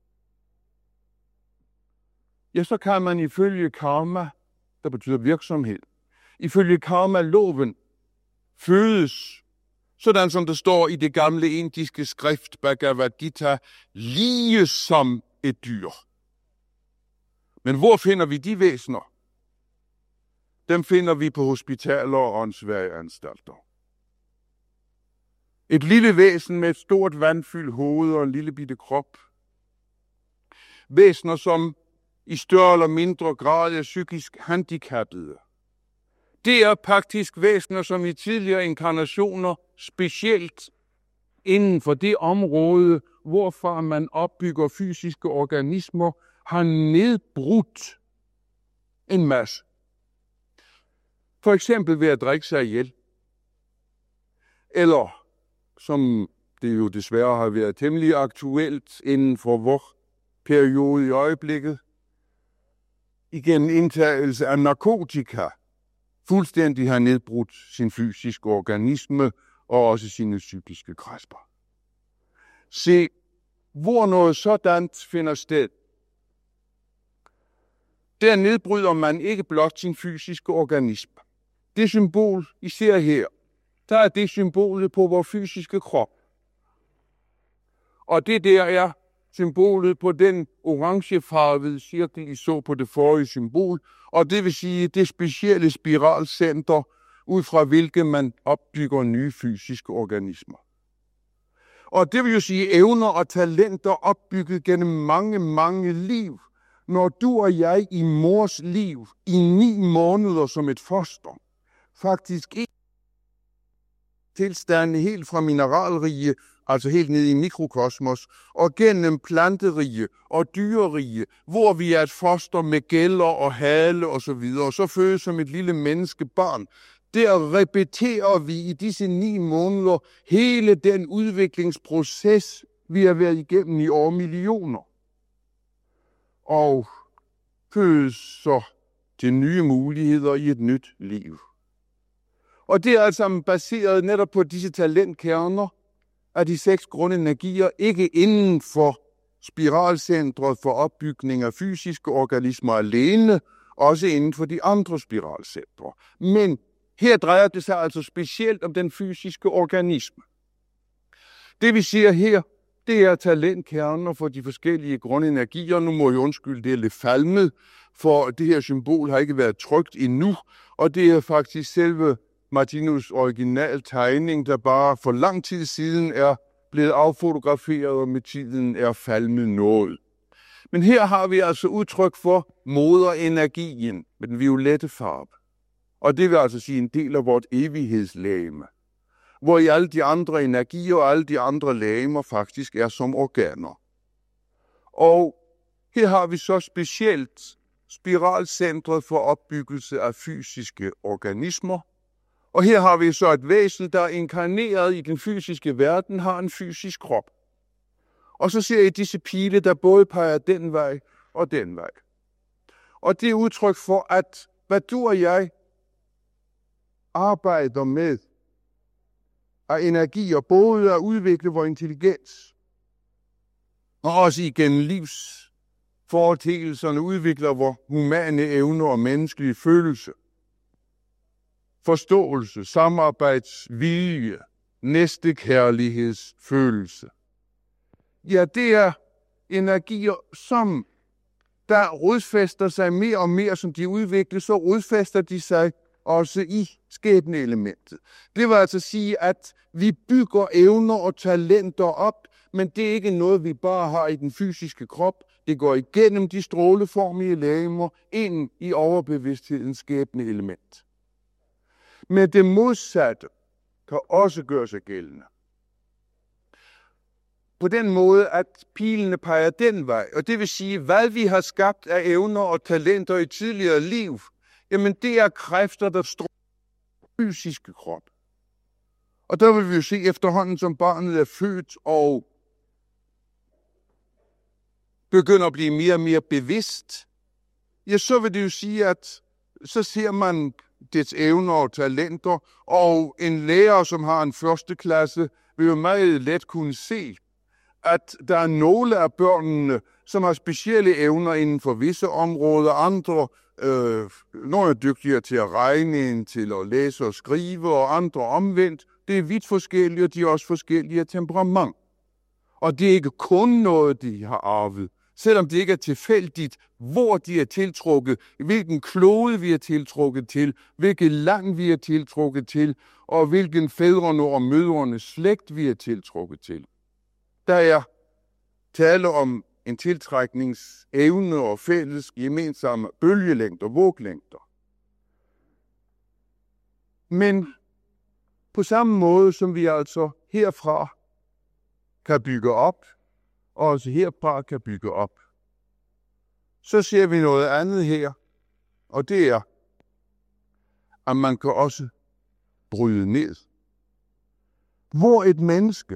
ja, så kan man ifølge karma, der betyder virksomhed, ifølge karma-loven fødes, sådan som det står i det gamle indiske skrift Bhagavad Gita, lige som et dyr. Men hvor finder vi de væsener? Dem finder vi på hospitaler og åndssvage anstalter. Et lille væsen med et stort vandfyldt hoved og en lille bitte krop. Væsener, som i større eller mindre grad er psykisk handicappede. Det er faktisk væsener, som i tidligere inkarnationer, specielt inden for det område, hvorfra man opbygger fysiske organismer, har nedbrudt en masse. For eksempel ved at drikke sig ihjel. Eller, som det jo desværre har været temmelig aktuelt inden for vor periode i øjeblikket, igennem indtagelse af narkotika, fuldstændig har nedbrudt sin fysiske organisme og også sine psykiske kræfter. Se, hvor noget sådant finder sted, der nedbryder man ikke blot sin fysiske organisme. Det symbol, I ser her, der er det symbolet på vores fysiske krop. Og det der er symbolet på den orangefarvede cirkel, I så på det forrige symbol, og det vil sige det specielle spiralcenter, ud fra hvilket man opbygger nye fysiske organismer. Og det vil jo sige evner og talenter opbygget gennem mange, mange liv. Når du og jeg i mors liv i ni måneder som et foster, faktisk ikke tilstande helt fra mineralrige, altså helt ned i mikrokosmos, og gennem planterige og dyrerige, hvor vi er et foster med gælder og hale og så videre, og så fødes som et lille menneskebarn. Der repeterer vi i disse ni måneder hele den udviklingsproces, vi har været igennem i år millioner. Og fødes så til nye muligheder i et nyt liv. Og det er altså baseret netop på disse talentkerner af de seks grundenergier, ikke inden for spiralcentret for opbygning af fysiske organismer alene, også inden for de andre spiralcentre. Men her drejer det sig altså specielt om den fysiske organisme. Det vi ser her, det er talentkerner for de forskellige grundenergier. Nu må jeg undskylde, det er lidt falmet, for det her symbol har ikke været trykt endnu, og det er faktisk selve Martinus' original tegning, der bare for lang tid siden er blevet affotograferet og med tiden er falmet noget. Men her har vi altså udtryk for moderenergien med den violette farve. Og det vil altså sige en del af vort evighedslegeme, hvor i alle de andre energier og alle de andre legemer faktisk er som organer. Og her har vi så specielt spiralcentret for opbyggelse af fysiske organismer. Og her har vi så et væsen, der er inkarneret i den fysiske verden, har en fysisk krop. Og så ser I disse pile, der både peger den vej og den vej. Og det er udtryk for, at hvad du og jeg arbejder med af energier, både at udvikle vores intelligens, og også igennem livsforeteelserne udvikler vores humane evner og menneskelige følelse, forståelse, samarbejdsvilje, næstekærlighedsfølelse. Ja, det er energier, som der rodfæster sig mere og mere, som de udvikles, så rodfæster de sig også i skæbneelementet. Det vil altså sige, at vi bygger evner og talenter op, men det er ikke noget, vi bare har i den fysiske krop. Det går igennem de stråleformige legemer ind i overbevidsthedens skæbneelement. Men det modsatte kan også gøre sig gældende. På den måde, at pilene peger den vej, og det vil sige, hvad vi har skabt af evner og talenter i tidligere liv, jamen det er kræfter, der stråler i den fysiske krop. Og der vil vi jo se efterhånden, som barnet er født og begynder at blive mere og mere bevidst, ja, så vil det jo sige, at så ser man dets evner og talenter, og en lærer, som har en første klasse, vil jo meget let kunne se, at der er nogle af børnene, som har specielle evner inden for visse områder, andre øh, nogle er dygtigere til at regne end til at læse og skrive, og andre omvendt. Det er vidt forskellige, og de er også forskellige af temperament. Og det er ikke kun noget, de har arvet, selvom det ikke er tilfældigt, hvor de er tiltrukket, hvilken klode vi er tiltrukket til, hvilket land vi er tiltrukket til, og hvilken fædrene og mødrenes slægt vi er tiltrukket til. Der er tale om en tiltrækningsevne og fælles gemensamme bølgelængder, våglængder. Men på samme måde, som vi altså herfra kan bygge op, og også herfra kan bygge op, så ser vi noget andet her, og det er, at man kan også bryde ned. Hvor et menneske,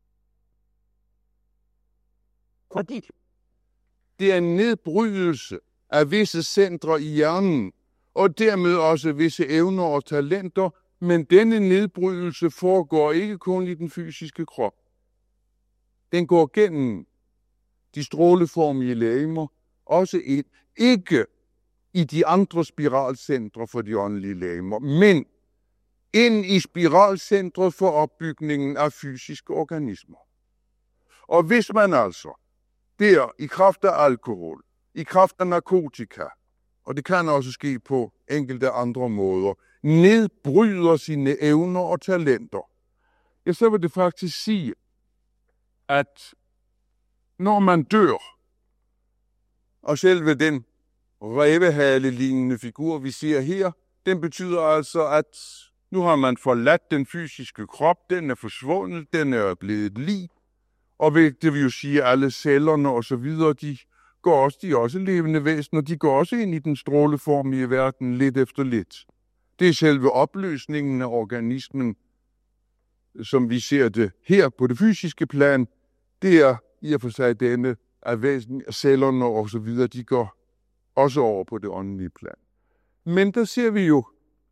fordi det er en nedbrydelse af visse centre i hjernen, og dermed også visse evner og talenter, men denne nedbrydelse foregår ikke kun i den fysiske krop. Den går gennem de stråleformige legemer, også et, ikke i de andre spiralcentre for de åndelige legemer, men ind i spiralcentret for opbygningen af fysiske organismer. Og hvis man altså der i kraft af alkohol, i kraft af narkotika, og det kan også ske på enkelte andre måder, nedbryder sine evner og talenter, ja, så vil det faktisk sige, at når man dør, og selve den rævehale-lignende figur, vi ser her, den betyder altså, at nu har man forladt den fysiske krop, den er forsvundet, den er blevet et lig, og det vil jo sige, at alle cellerne og så videre, de går også, de er også levende væsener, de går også ind i den stråleformige verden lidt efter lidt. Det er selve opløsningen af organismen, som vi ser det her på det fysiske plan. Det er i og for sig denne af væsen, cellerne og så videre, de går også over på det åndelige plan. Men der ser vi jo,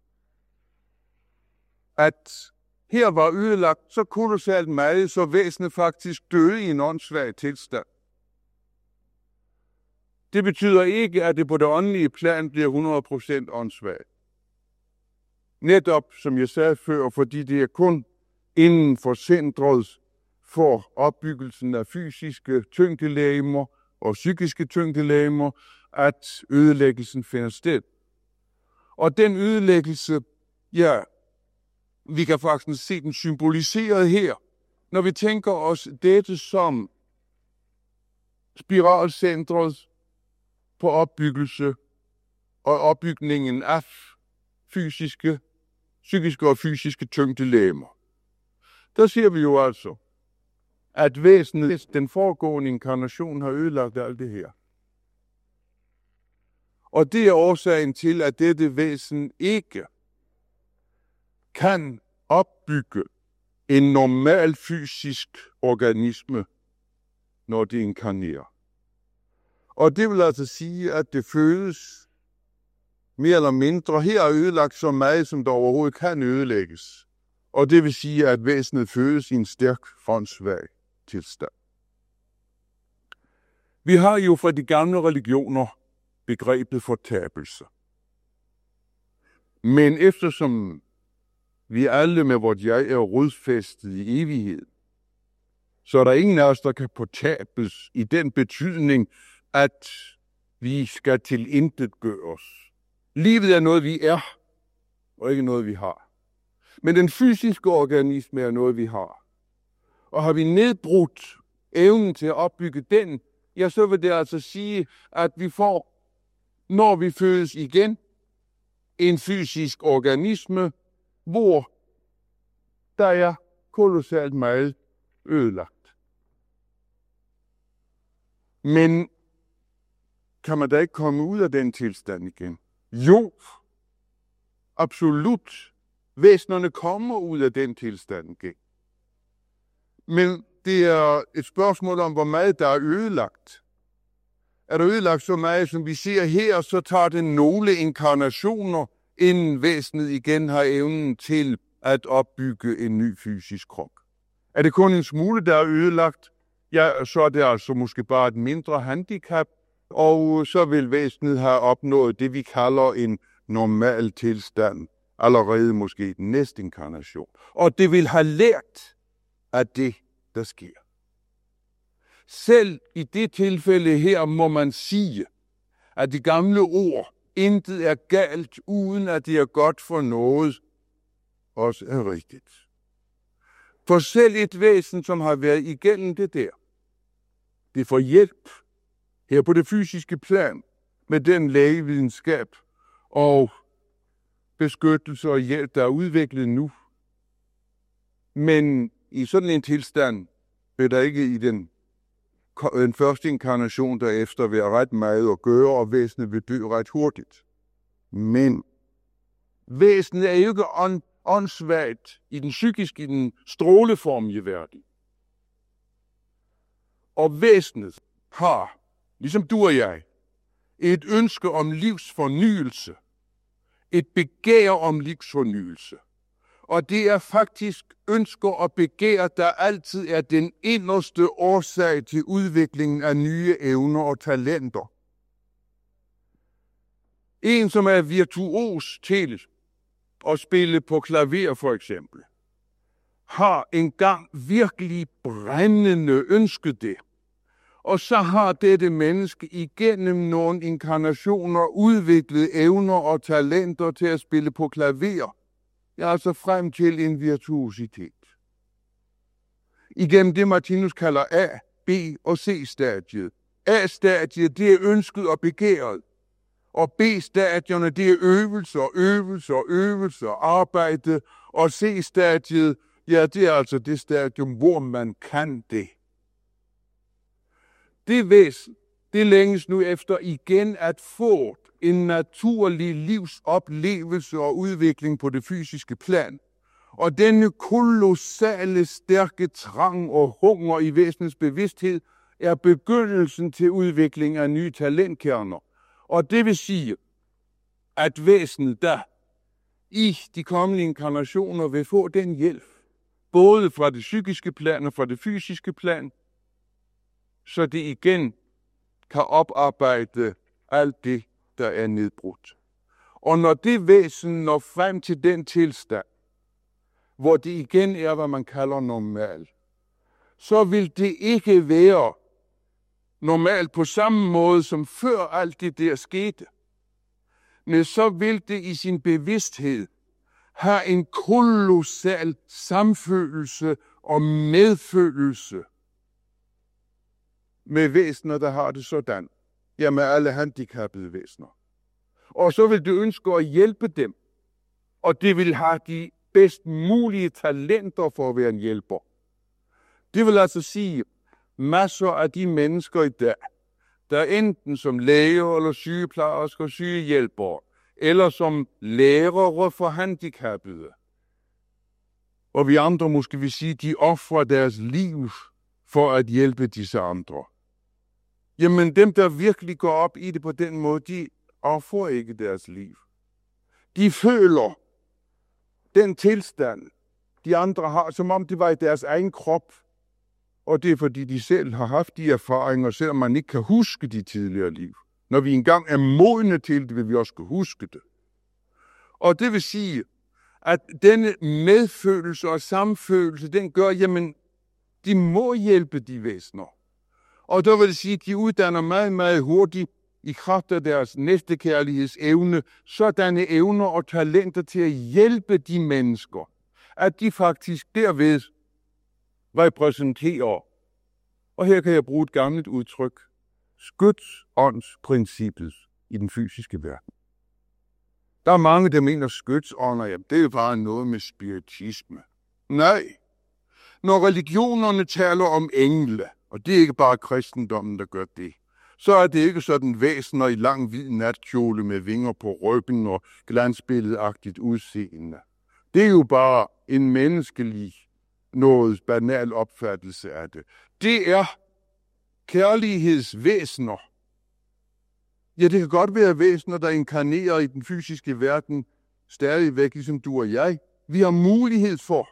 at her var ødelagt så kolossalt meget, så væsenet faktisk døde i en åndssvag tilstand. Det betyder ikke, at det på det åndelige plan bliver hundrede procent åndssvagt. Netop, som jeg sagde før, fordi det er kun inden for centret for opbyggelsen af fysiske tyngdelegemer og psykiske tyngdelegemer, at ødelæggelsen finder sted. Og den ødelæggelse, ja, vi kan faktisk se den symboliseret her, når vi tænker os dette som spiralcentret på opbyggelse og opbygningen af fysiske, psykiske og fysiske tyngdelegemer. Der ser vi jo altså, at væsenet, den foregående inkarnation, har ødelagt alt det her. Og det er årsagen til, at dette væsen ikke kan opbygge en normal fysisk organisme, når det inkarnerer. Og det vil altså sige, at det fødes mere eller mindre. Her er ødelagt så meget, som der overhovedet kan ødelægges. Og det vil sige, at væsenet fødes i en stærk åndssvag tilstand. Vi har jo fra de gamle religioner begrebet fortabelse. Men eftersom vi alle med vort jeg er rodfæstet i evighed, så er der ingen af os, der kan fortabes i den betydning, at vi skal tilintetgøres. Livet er noget, vi er, og ikke noget, vi har. Men den fysiske organisme er noget, vi har. Og har vi nedbrudt evnen til at opbygge den, ja, så vil det altså sige, at vi får, når vi fødes igen, en fysisk organisme, hvor der er kolossalt meget ødelagt. Men kan man da ikke komme ud af den tilstand igen? Jo, absolut. Væsenerne kommer ud af den tilstand igen. Men det er et spørgsmål om, hvor meget der er ødelagt. Er der ødelagt så meget, som vi ser her, så tager det nogle inkarnationer, inden væsenet igen har evnen til at opbygge en ny fysisk krop. Er det kun en smule, der er ødelagt, ja, så er det altså måske bare et mindre handicap, og så vil væsenet have opnået det, vi kalder en normal tilstand, allerede måske i den næste inkarnation. Og det vil have lært af det, der sker. Selv i det tilfælde her må man sige, at de gamle ord, intet er galt, uden at det er godt for noget, også er rigtigt. For selv et væsen, som har været igennem det der, det får hjælp her på det fysiske plan med den lægevidenskab og beskyttelse og hjælp, der er udviklet nu. Men i sådan en tilstand vil der ikke i den, den første inkarnation derefter være ret meget at gøre, og væsenet vil dø ret hurtigt. Men væsenet er jo ikke ånd, åndssvagt i den psykiske, i den stråleformige verden. Og væsenet har, ligesom du og jeg, et ønske om livsfornyelse, et begær om livsfornyelse. Og det er faktisk ønsker og begær, der altid er den inderste årsag til udviklingen af nye evner og talenter. En, som er virtuos til at spille på klaver for eksempel, har engang virkelig brændende ønsket det. Og så har dette menneske igennem nogle inkarnationer udviklet evner og talenter til at spille på klaver. Ja, altså frem til en virtuositet. igennem det, Martinus kalder A, B og C-stadiet. A-stadiet, det er ønsket og begæret. Og B-stadierne, det er øvelser, øvelser, øvelser, arbejde. Og C-stadiet, ja, det er altså det stadium, hvor man kan det. Det væsen, det længes nu efter igen at få en naturlig livsoplevelse og udvikling på det fysiske plan. Og denne kolossale, stærke trang og hunger i væsenets bevidsthed er begyndelsen til udvikling af nye talentkerner. Og det vil sige, at væsenet der i de kommende inkarnationer vil få den hjælp, både fra det psykiske plan og fra det fysiske plan, så det igen kan oparbejde alt det, der er nedbrudt. Og når det væsen når frem til den tilstand, hvor det igen er, hvad man kalder normal, så vil det ikke være normalt på samme måde, som før alt det der skete. Men så vil det i sin bevidsthed have en kolossal samfølelse og medfølelse med væsener, der har det sådan. Ja, med alle handicappede væsener. Og så vil det ønske at hjælpe dem. Og det vil have de bedst mulige talenter for at være en hjælper. Det vil altså sige, masser af de mennesker i dag, der enten som læger eller sygeplejersker, sygehjælpere, eller som lærere for handicappede. Og vi andre måske vil sige, de offrer deres liv for at hjælpe disse andre. Jamen dem, der virkelig går op i det på den måde, de offrer ikke deres liv. De føler den tilstand, de andre har, som om det var i deres egen krop. Og det er fordi, de selv har haft de erfaringer, selvom man ikke kan huske de tidligere liv. Når vi engang er modne til det, vil vi også kunne huske det. Og det vil sige, at denne medfølelse og samfølelse, den gør, jamen, de må hjælpe de væsener. Og der vil det sige, at de uddanner meget, meget hurtigt i kraft af deres næstekærlighedsevne, sådanne evner og talenter til at hjælpe de mennesker, at de faktisk derved repræsenterer, og her kan jeg bruge et gammelt udtryk, skytsåndsprincippet i den fysiske verden. Der er mange, der mener skytsånder, jamen det er bare noget med spiritisme. Nej, når religionerne taler om engle, og det er ikke bare kristendommen, der gør det, så er det ikke sådan væsener i lang hvid natkjole med vinger på ryggen og glansbilledagtigt udseende. Det er jo bare en menneskelig, noget banal opfattelse af det. Det er kærlighedsvæsener. Ja, det kan godt være væsener, der inkarnerer i den fysiske verden, stadigvæk ligesom du og jeg. Vi har mulighed for,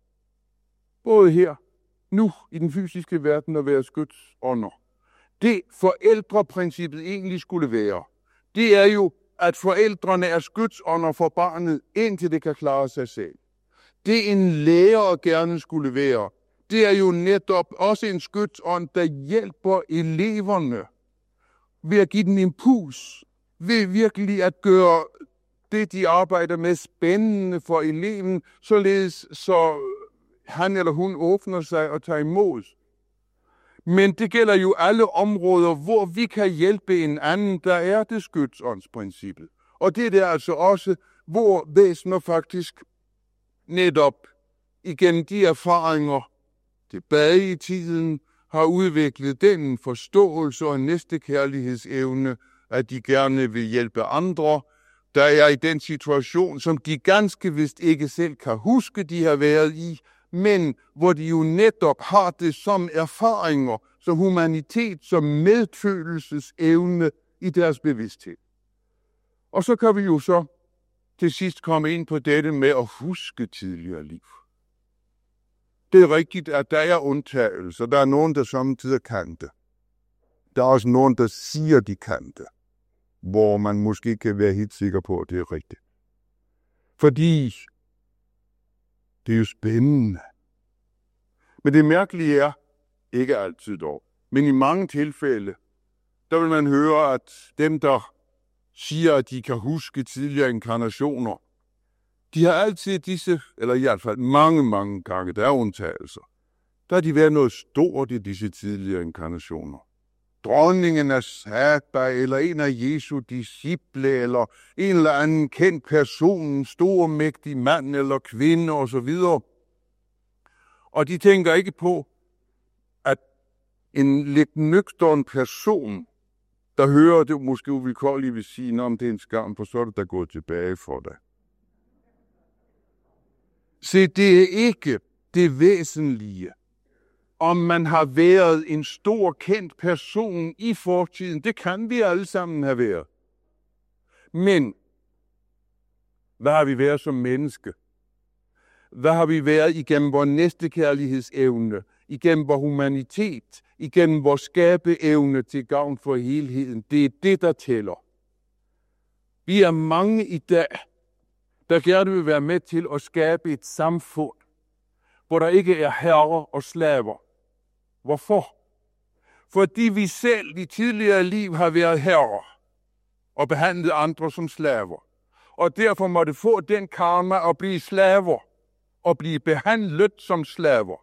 både her, nu i den fysiske verden, at være skytsånder. Det forældreprincippet egentlig skulle være, det er jo, at forældrene er skytsånder for barnet, indtil det kan klare sig selv. Det en lærer gerne skulle være, det er jo netop også en skytsånd, der hjælper eleverne ved at give den impuls, ved virkelig at gøre det, de arbejder med, spændende for eleven, således så han eller hun åbner sig og tager imod. Men det gælder jo alle områder, hvor vi kan hjælpe en anden, der er det skytsåndsprincippet. Og det er der altså også, hvor væsener faktisk netop igennem de erfaringer tilbage i tiden har udviklet den forståelse og næstekærlighedsevne, at de gerne vil hjælpe andre, der er i den situation, som de ganske vist ikke selv kan huske, de har været i, men hvor de jo netop har det som erfaringer, som humanitet, som medfølelsesevne i deres bevidsthed. Og så kan vi jo så til sidst komme ind på dette med at huske tidligere liv. Det er rigtigt, at der er undtagelser. Der er nogen, der samtidig kan det. Der er også nogen, der siger, de kan det, hvor man måske kan være helt sikker på, at det er rigtigt. Fordi det er jo spændende. Men det mærkelige er, ikke altid dog, men i mange tilfælde, der vil man høre, at dem, der siger, at de kan huske tidligere inkarnationer, de har altid disse, eller i hvert fald mange, mange gange, der er undtagelser, der har de været noget stort i disse tidligere inkarnationer. Dronningen af Saba, eller en af Jesu disciple, eller en eller anden kendt person, en stor, mægtig mand eller kvinde osv. Og de tænker ikke på, at en lidt nøgtern person, der hører det måske uvilkårligt vil sige, om det er en skam, for så er det der gået tilbage for dig. Se, det er ikke det væsentlige, om man har været en stor kendt person i fortiden. Det kan vi alle sammen have været. Men hvad har vi været som menneske? Hvad har vi været igennem vores næstekærlighedsevne, igennem vores humanitet, igennem vores skabeevne til gavn for helheden? Det er det, der tæller. Vi er mange i dag, der gerne vil være med til at skabe et samfund, hvor der ikke er herrer og slaver. Hvorfor? Fordi vi selv i tidligere liv har været herrer og behandlet andre som slaver. Og derfor må det få den karma at blive slaver og blive behandlet som slaver.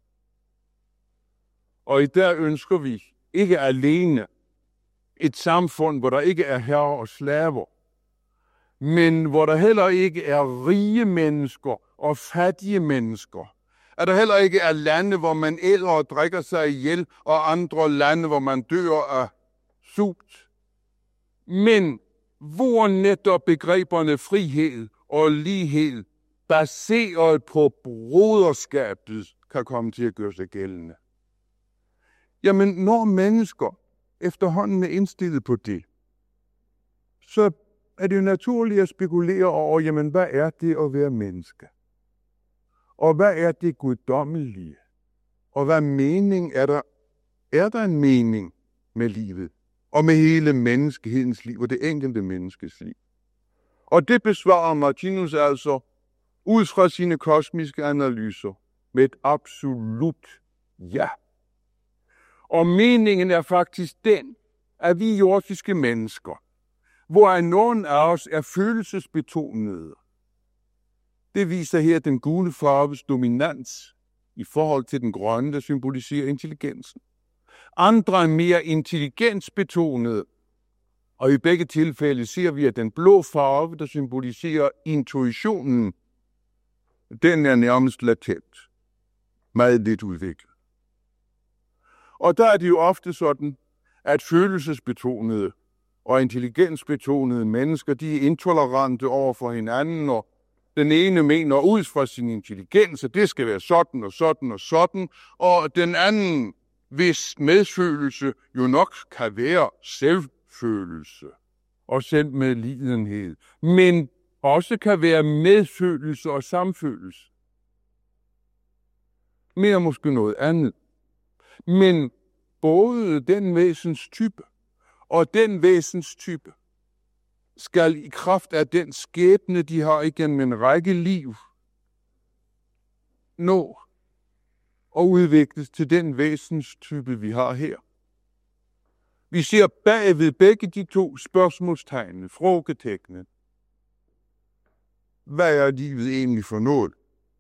Og i dag ønsker vi ikke alene et samfund, hvor der ikke er herrer og slaver, men hvor der heller ikke er rige mennesker og fattige mennesker. At der heller ikke er lande, hvor man æder og drikker sig ihjel, og andre lande, hvor man dør af sult. Men hvor netop begreberne frihed og lighed, baseret på broderskabet, kan komme til at gøre sig gældende. Jamen, når mennesker efterhånden er indstillet på det, så er det jo naturligt at spekulere over, jamen, hvad er det at være menneske? Og hvad er det guddommelige? Og hvad mening er der? Er der en mening med livet? Og med hele menneskehedens liv og det enkelte menneskes liv? Og det besvarer Martinus altså ud fra sine kosmiske analyser med et absolut ja. Og meningen er faktisk den, at vi jordiske mennesker, hvor nogen af os er følelsesbetonede, det viser her den gule farves dominans i forhold til den grønne, der symboliserer intelligensen. Andre er mere intelligensbetonede, og i begge tilfælde ser vi, at den blå farve, der symboliserer intuitionen, den er nærmest latent, meget lidt udviklet. Og der er det jo ofte sådan, at følelsesbetonede og intelligensbetonede mennesker, de er intolerante over for hinanden, og den ene mener ud fra sin intelligens, at det skal være sådan og sådan og sådan, og den anden, hvis medfølelse jo nok kan være selvfølelse og selvmedlidenhed, men også kan være medfølelse og samfølelse. Mere måske noget andet. Men både den væsens type og den væsens type skal i kraft af den skæbne, de har igennem en række liv, nå og udvikles til den væsens type, vi har her. Vi ser bagved begge de to spørgsmålstegne, frågetegne. Hvad er livet egentlig for noget?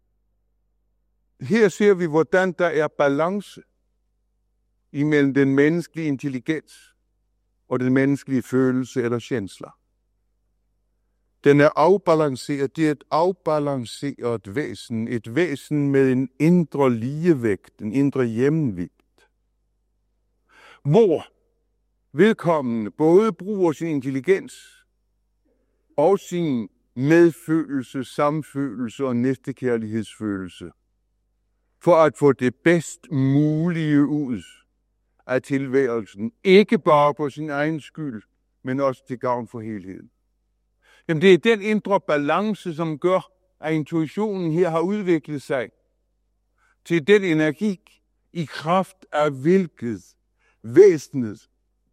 Her ser vi, hvordan der er balance imellem den menneskelige intelligens og den menneskelige følelse eller kjensler. Den er afbalanceret. Det er et afbalanceret væsen. Et væsen med en indre ligevægt, en indre jævnvægt. Hvor vedkommende både bruger sin intelligens og sin medfølelse, samfølelse og næstekærlighedsfølelse for at få det bedst mulige ud af tilværelsen. Ikke bare på sin egen skyld, men også til gavn for helheden. Jamen, det er den indre balance, som gør, at intuitionen her har udviklet sig til den energi, i kraft af hvilket væsenet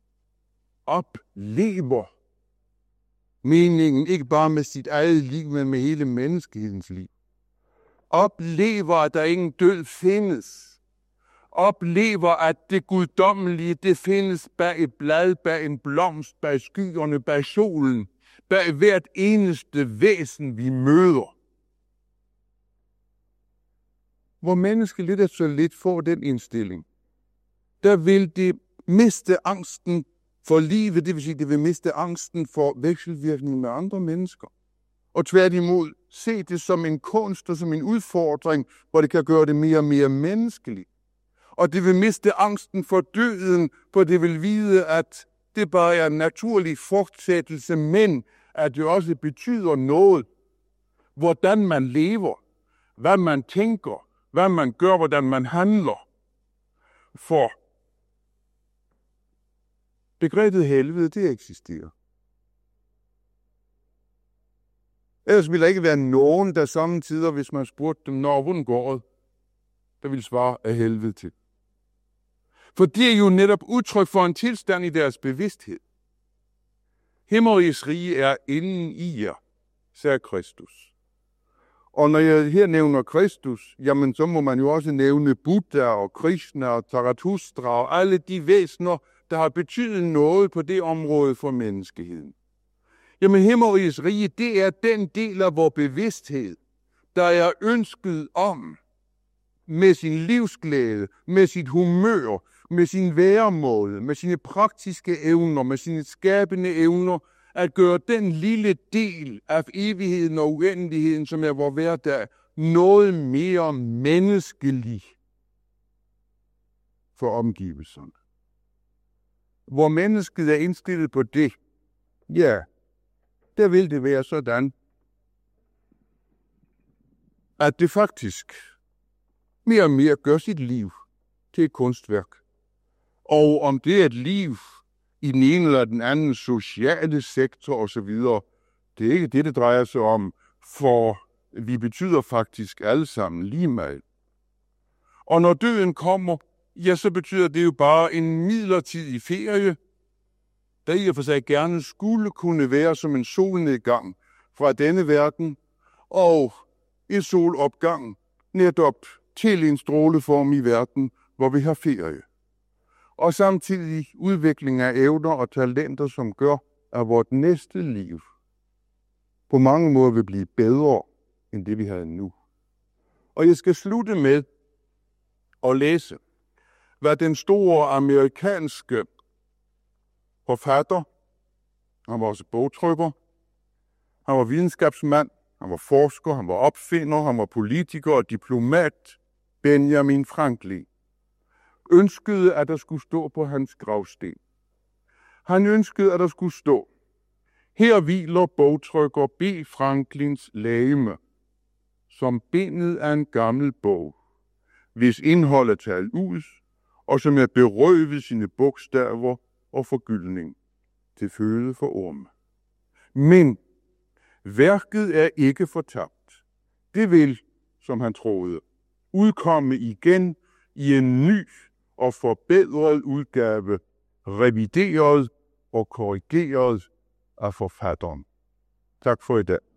oplever meningen, ikke bare med sit eget liv, men med hele menneskehedens liv. Oplever, at der ingen død findes. Oplever, at det guddommelige, det findes bag et blad, bag en blomst, bag skyerne, bag solen, bag hvert eneste væsen, vi møder. hvor mennesket lidt efter lidt får den indstilling, der vil det miste angsten for livet, det vil sige, det vil miste angsten for vekselvirkning med andre mennesker. Og tværtimod se det som en kunst og som en udfordring, hvor det kan gøre det mere og mere menneskeligt. Og det vil miste angsten for døden, for det vil vide, at det bare er en naturlig fortsættelse, men at det også betyder noget, hvordan man lever, hvad man tænker, hvad man gør, hvordan man handler. For begrebet helvede, det eksisterer. Ellers ville der ikke være nogen, der samtidig, hvis man spurgte dem, når hvordan går det, der ville svare af helvede til. For det er jo netop udtryk for en tilstand i deres bevidsthed. Himmerigets rige er inden i jer, sagde Kristus. Og når jeg her nævner Kristus, jamen så må man jo også nævne Buddha og Krishna og Zarathustra og alle de væsener, der har betydet noget på det område for menneskeheden. Jamen himmerigets rige, det er den del af vores bevidsthed, der er ønsket om med sin livsglæde, med sit humør, med sin væremåde, med sine praktiske evner, med sine skabende evner, at gøre den lille del af evigheden og uendeligheden, som er vor hverdag, noget mere menneskelig for omgivelserne. Hvor mennesket er indstillet på det, ja, der vil det være sådan, at det faktisk mere og mere gør sit liv til et kunstværk. Og om det er et liv i den ene eller den anden sociale sektor osv., det er ikke det, det drejer sig om, for vi betyder faktisk alle sammen lige meget. Og når døden kommer, ja, så betyder det jo bare en midlertidig ferie, der i og for sig gerne skulle kunne være som en solnedgang fra denne verden, og en solopgang netop til en stråleform i verden, hvor vi har ferie. Og samtidig udvikling af evner og talenter, som gør, at vort næste liv på mange måder vil blive bedre end det, vi havde nu. Og jeg skal slutte med at læse, hvad den store amerikanske forfatter, han var også bogtrykker, han var videnskabsmand, han var forsker, han var opfinder, han var politiker og diplomat, Benjamin Franklin, ønskede, at der skulle stå på hans gravsten. Han ønskede, at der skulle stå: her hviler bogtrykker B. Franklins legeme, som bindet af en gammel bog, hvis indhold er talt ud, og som er berøvet sine bogstaver og forgyldning til føde for orme. Men værket er ikke fortabt. Det vil, som han troede, udkomme igen i en ny og forbedret udgave, revideret og korrigeret af forfatteren. Tak for i dag.